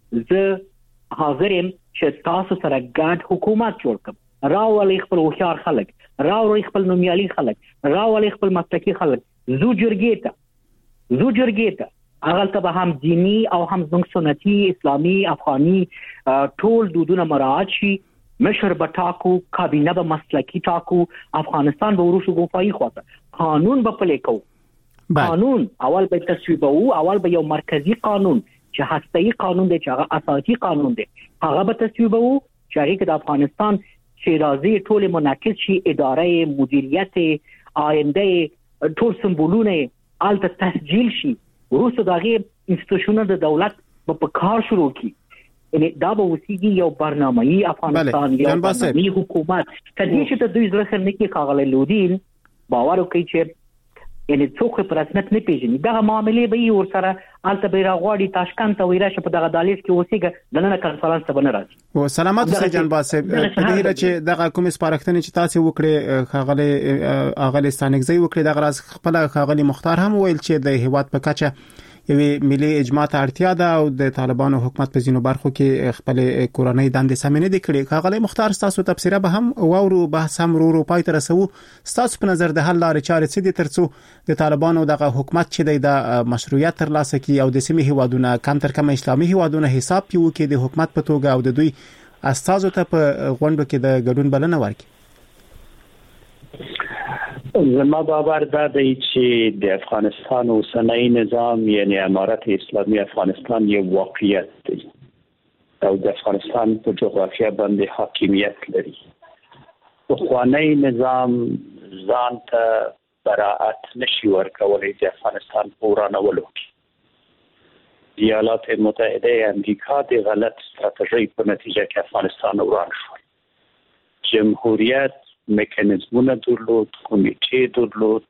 زه حاضر یم چې تاسو سره ګډ حکومت جوړ کړم راولي خپل هوښیار خلک، راولي خپل نومیالي خلک، راولي خپل مسلکي خلک، زو جرګې ته زو جرګې ته هغه ته به هم دینی او هم زموږ سنتي اسلامي افغاني ټول دودونه مراعات شي. مشر به ټاکو، کابینه به مسلکی ټاکو، افغانستان به ورشو ګوفایي خواته، قانون به پلی کوو. قانون اول به تصویبو، اول به یو مرکزی قانون چې هسته‌ای قانون دی، چې هغه اساسي قانون دی، هغه به تصویبو چې هغه د افغانستان شیرازي ټول منعکس شي، اداره، مدیریت، آینده، ټول سمبولونه الته تسجیل شي. ورسره دغه انسټیټیوشنونه د دولت په کار شروع کی. یعنی دا به وسیږي یو برنامه‌ای افغانستان، یو برنامه‌ای حکومت. کله چې د دوی ځل نه کې خاغله لودین باور کوي چې یعنی څوک په رسمیت نه پیژني دا معاملې به ور سره الته به راغواړي تاشکند ته ویراشه په دغه دالیز کې وسیګه د نن کانفرنس ته بنه راځي. او سلامات اوسئ جان باسه. په دې را چې دغه کوم سپارښتنې چې تاسو وکړي خاغله اغلستانګزي وکړي دغه راز خپل خاغلی مختار هم ویل چې د هیواد په کچه یوه ملي اجماع ته اړتیا ده او د طالبانو حکومت په ځینو برخو کې خپل کورنۍ دندې سمې نه دي کړې. خاغلی مختار تاسو تفسیره به هم وورو بحث هم ورو پای ته رسو. تاسو په نظر د حل لارې چارې څه دي ترڅو د طالبانو دغه حکومت چې د مشروعیت ترلاسه کړي او د سیمې هیوادونو کم تر کم اسلامي هیوادونو حساب پیو کې د حکومت په توګه او د دوی استازو ته په غونډو کې د ګډون بلنه ورکړي؟ زما باور دا دی چې د افغانستان اوسنۍ نظام یعنی امارت اسلامي افغانستان یو واقعیت دی او د افغانستان په جغرافیه باندې حاکمیت لري. پخوانی نظام ځان ته براءت نشي ورکولی د افغانستان په ورانولو. ایالات متحده امریکا د غلط ستراتیژۍ په نتیجه کې افغانستان وران شو. جمهوریت میکانیزمونه درلود، کمیټې درلود،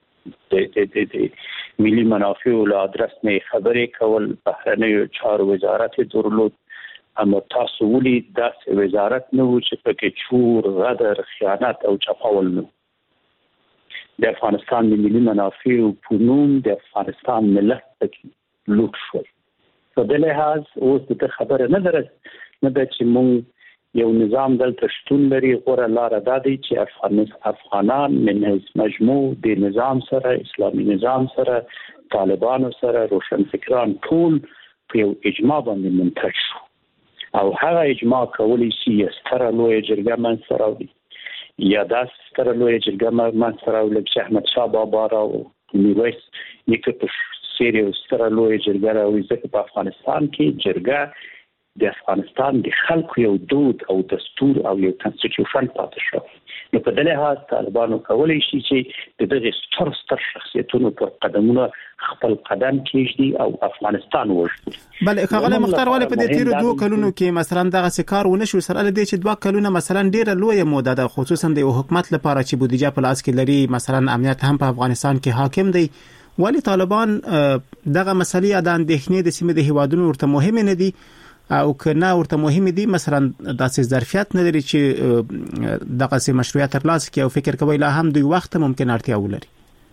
د ملي منافعو له ادرس نه خبرې کول، بهرنیو چارو وزارت درلود. اما تاسو ولې داسې وزارت نه و چې پکې چور، غدر، خیانت او چپاول نه. د افغانستان د ملي منافعو په نوم د افغانستان ملت پکې لوټ شو. په دې لحاظ اوس د خبره نه ده چې مونږ یو نظام دلته شتون لري. غوره لار دا دی چې افغانان من حیث مجموع د نظام سره، اسلامي نظام سره، طالبانو سره، روشنفکران ټول په یو اجماع باندې منتج شو او هغه اجماع کولی شي ستره لویه جرګه منځته راوړي یا داسې ستره لویه جرګه منځته راوړي چې احمدشاه بابا را او میرویس نیکه په څېر یو ستره لویه جرګه راوړي. ځکه په افغانستان کې جرګه د افغانستان د خلکو یو دود او دستور او یو کنسټیټیوشن پاتې شو. نو په دې لحاظ طالبانو کولی شي چې د دغه ستر شخصیتونو پر قدمونو خپل قدم کېږدي او افغانستان وژغوري. بل خاغلی مختار ولې په دې تیرو 2 کلونو کې مثلا دغه سکار ونه شو سره لدې چې 2 کلونه مثلا ډیره لویه موده ده، خصوصا د حکومت لپاره چې بودیجه په لاس کې لري، مثلا امنیت هم په افغانستان کې حاکم دی. ولی طالبان دغه مسلې د اندېښنې د سیمې د هیوادونو ورته مهمه نه دي او کنه ورته مهم دي، مثلا داسې ظرفیت نه لري چې دغه سي مشروعیت ترلاسه کړي او فکر کوي لا هم دوی وخت ممکن اړتیا ولري.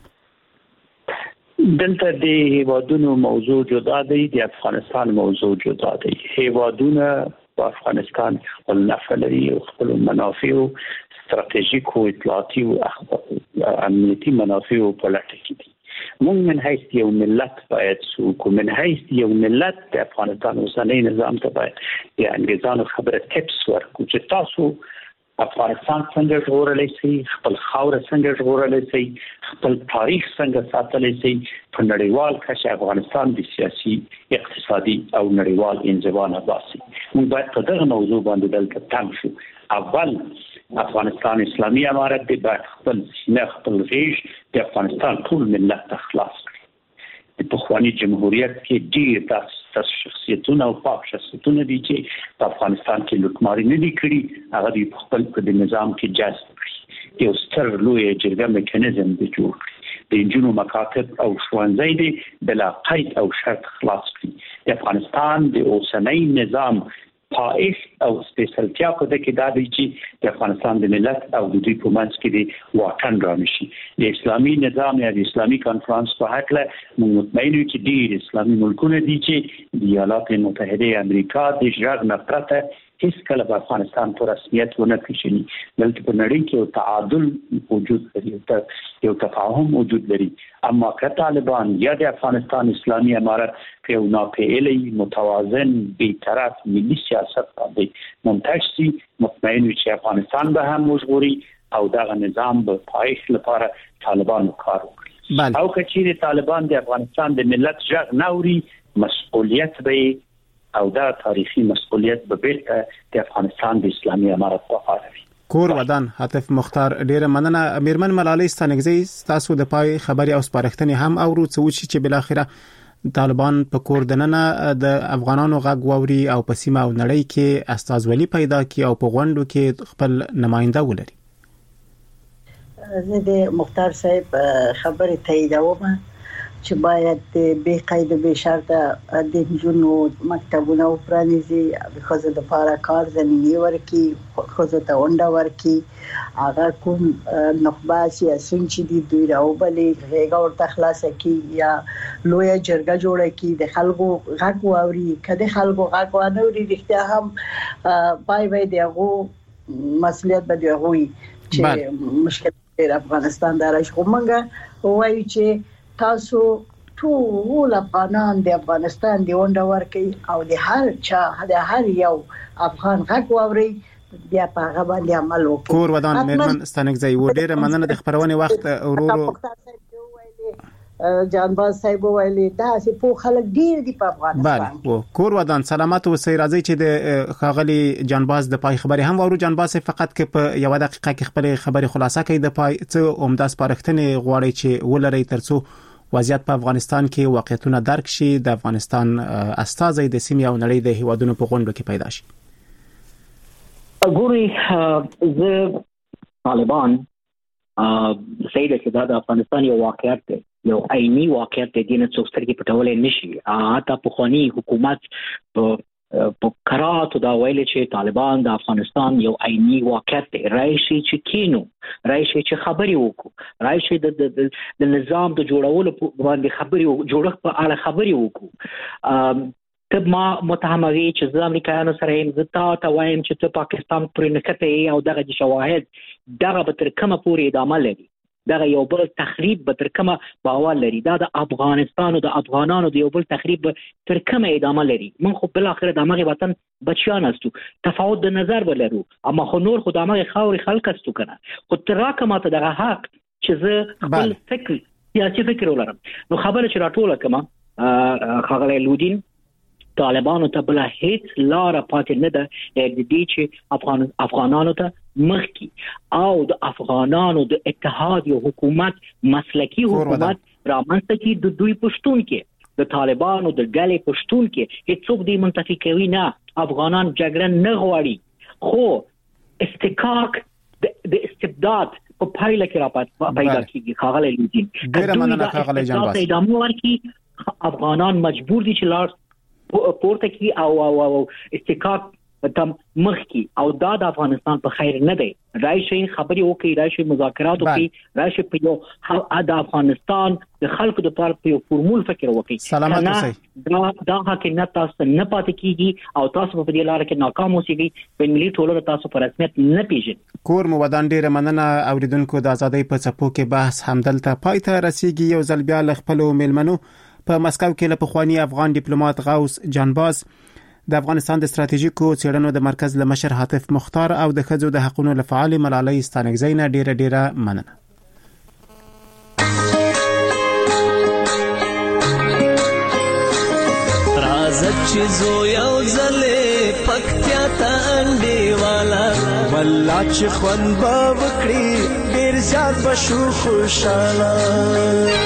دلته د هیوادونو موضوع جدا دی، د افغانستان موضوع جدا دی. هیوادونه په افغانستان خپل نفع لري او خپل منافع او ستراتیژیک او اطلاعاتي او امنیتي منافع په لټه کې دي. مونږ من حیث یو ملت باید سوق من حیث یو ملت د افغانستان اوسنۍ نظام ته باید د انګریزانو خبره ټیپس ورکړو چې تاسو افغانستان څنګه ژغورلی شئ، خپل خاوره څنګه ژغورلی شئ، خپل تاریخ څنګه ساتلی شئ. په نړیوال کچه افغانستان د سیاسي، اقتصادي او نړیوال انزوا نه باسي. موږ باید په دغه موضوع باندې دلته تم شو. اول افغانستان اسلامي امارت دی باید خپل سینه، خپل غیږ د افغانستان ټول ملت ته خلاص کړي. د پخواني جمهوریت کې ډېر داسې شخصیتونه او پاک شخصیتونه دي چې په افغانستان کې لوټماري نه دي کړي، هغه دوی په خپل په نظام کې جذب کړي. یو ستر لویه جرګه میکانیزم دی جوړ کړي، د نجونو مکاتب او ښوونځي دی بلا قید او شرط خلاص کړي. د افغانستان د اوسنۍ نظام پایښت او سپیشلتیا په دې کې دا دی چې د افغانستان د ملت او د دوی په منځ کې د واټن رامشي. د اسلامي نظام یا د اسلامي کانفرنس په هکله موږ مطمئن یو چې ډېر اسلامي ملکونه دي چې د ایالات متحده امریکا د ژغ نه پرته هیڅ کله په افغانستان په رسمیت ونه پیژني. دلته په نړۍ کې یو تعادل وجود لري، یو تفاهم وجود لري. اما که طالبان یا د افغانستان اسلامي امارت په یو ناپېیلی متوازن بی‌طرف ملي سیاست باندې منتج شي، مطمئن وي چې افغانستان به هم وژغوري او دغه نظام به پایښت لپاره طالبانو کار وکړي. او که چیرې طالبان د افغانستان د ملت غږ نه اوري، مسؤلیت به او دا تاریخي مسؤلیت به بیرته د افغانستان د اسلامي امارت په غاړه وي. کور ودان عاطف مختار، ډیره مننه. میرمن ملالۍ ستانګزی، تاسو د پای خبري او سپارښتنې هم اورو چې بل اخره طالبان په کور دننه د افغانانو غږ ووري او په سیمه او نړۍ کې استازولي پیدا کړي او په غونډو کې خپل نماینده ولري. زه د مختار صاحب خبره تاییدوم چې باید به قید به شرط د جنو مکتبونو پرانیزي، خو د لپاره کار زميني ورکی، خو ته ونده ورکی. هغه کوم نخبه سیاسي چې دی دوی راوبلې غیګه ورته خلاصه کی یا لوی جرګه جوړه کی، د خلکو غږ واوري. کله خلکو غږ وانوري رښتیا هم پای دغه مسؤلیت به دی چې مشکل د افغانستان درش کومنګ وایي چې تاسو ټول افغانان د افغانستان دی ونده ورکی او د هر چا د هر یو افغان غږ واوري، بیا په هغه باندې عمل وکړي. کور ودان میرمن ستانګزی، و ډیره مننه د خبرونه وخت ورورو جانباز صاحب ویلي دا چې په خلک ډیر دی په افغانستان. بله، کور ودان سلامت او سي راځي چې د خاغلی جانباز د پای خبري هم ورو. جانباز فقط کې په یو دقیقه کې خبري خلاصه کوي د پای څه عمده سپارښتنې غواړي چې ولري ترڅو وضعیت په افغانستان کې واقعیتونه درک شي، د افغانستان استازي د سیمې او نړۍ د هیوادونو په غونډو کې پیدا شي. ګوري زه طالبان سیده چې دا د افغانستان یو واقعیت دی، یو عیني واقعیت دی، دینه څوک سترګې پټولای نشي. حتی پخوانی حکومت په قراراتو دا ویل چې طالبان د افغانستان یو عیني واقعیت دی. راشي چې کینو، راشي چې خبري وکړو، راشي د نظام د جوړولو باندې خبري جوړښت په اړه خبري وکړو. ته ما متهموي چې د امریکایانو سره هم زتا ته وایم چې ته پاکستان پرې نکته او دغه شواهد دغه به تر کومه پورې ادامه لري، دغه یو بل تخریب به تر کومه باور لري، دا د افغانستان او د افغانانو د یو بل تخریب تر کومه ادامه لري. من خو بل اخر د مغه وطن بچیان استو، تفاوت د نظر ولرو، اما خو نور خو د مغه خاوري خلک استو کنه. خو تر راکمه ته دغه حق چې زه خپل فکر سیاسي فکر ولرم. نو خبره چې راټوله کما خاغلی لودین طالبانو ته بل هیڅ لار پاتې نه ده د دې چې افغانانو ته مخکي او د افغانانو د اتحاد یو حکومت مسلکی حکومت رامنځته کی د دوی پښتون کې د طالبانو د ډلې پښتون کې هیڅوک دې منتفي کوي نه. افغانان جګړه نه غواړي، خو استحقاق د استبداد په پایله کې را پیدا کیږي. خاغلی لودین ډیره مننه خاغلی جانباز. ادامه ورکړي، افغانان مجبور دي چې لار پورته کی او استحقاق تم مخکی او دا د افغانستان په خیر نه دی. راشي خبري وکړي، راشي مذاکرات وکړي، راشي په یو د افغانستان د خلکو د پاره په یو فورمول فکر وکړي. سلامت اوسئ. دا حقیقت تاسو نه پاتې کیږي او تاسو په دې لار کې ناکام اوسئ. په ملي ټولنه تاسو په رسمیت نه پیژنئ. کور مو ودان ډیره مننه اوریدونکو. د ازادۍ په څپو کې بحث همدلته پای ته رسیدي. یو ځل بیا له خپل میلمنو په مسکو کې له پخوانی افغان ډیپلوماټ غوث جانباز، د افغانستان د ستراتیژیکو څېړنو د مرکز له مشر عاطف مختار او د ښځو د حقوقو له فعال ملالۍ ستانګزی نه ډیره مننه. راځه چې زو یو ځلې پکتیا ته انډیواله والله چې خوند به وکړي ډېر زیات به شو خوشاله.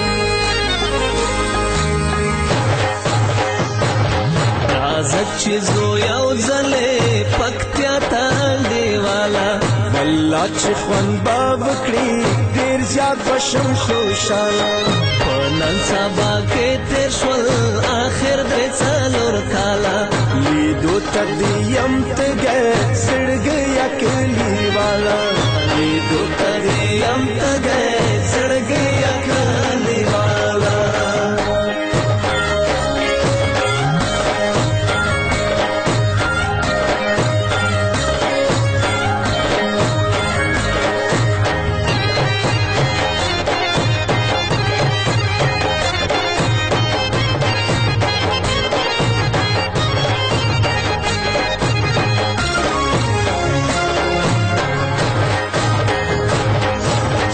راځه چې زو یو ځلې پکتیا ته انډیواله والله چې خوند به وکړي ډېر زیات به شم خوشاله. په نن سبا کې تېر شول آخر درې څلور کاله لیدو ته دې یم تږی زړګی کلیواله، لیدو ته دې یم تږی زړګی کلیواله.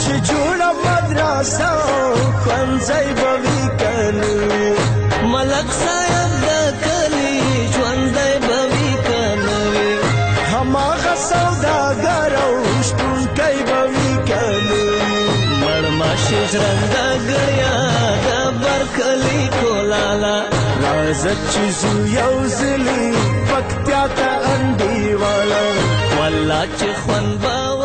چې جوړه مدرسه ښوونځی به وي کنه ملک صاحب د کلي ژوندی به وي کنه هماغه سوداګر او شتونکی به وي کنه مړماشي ژرنده ګړیا د برکلي کولاله راځه چې زو یو ځلي پکتیا ته انډیواله والله چې خوند به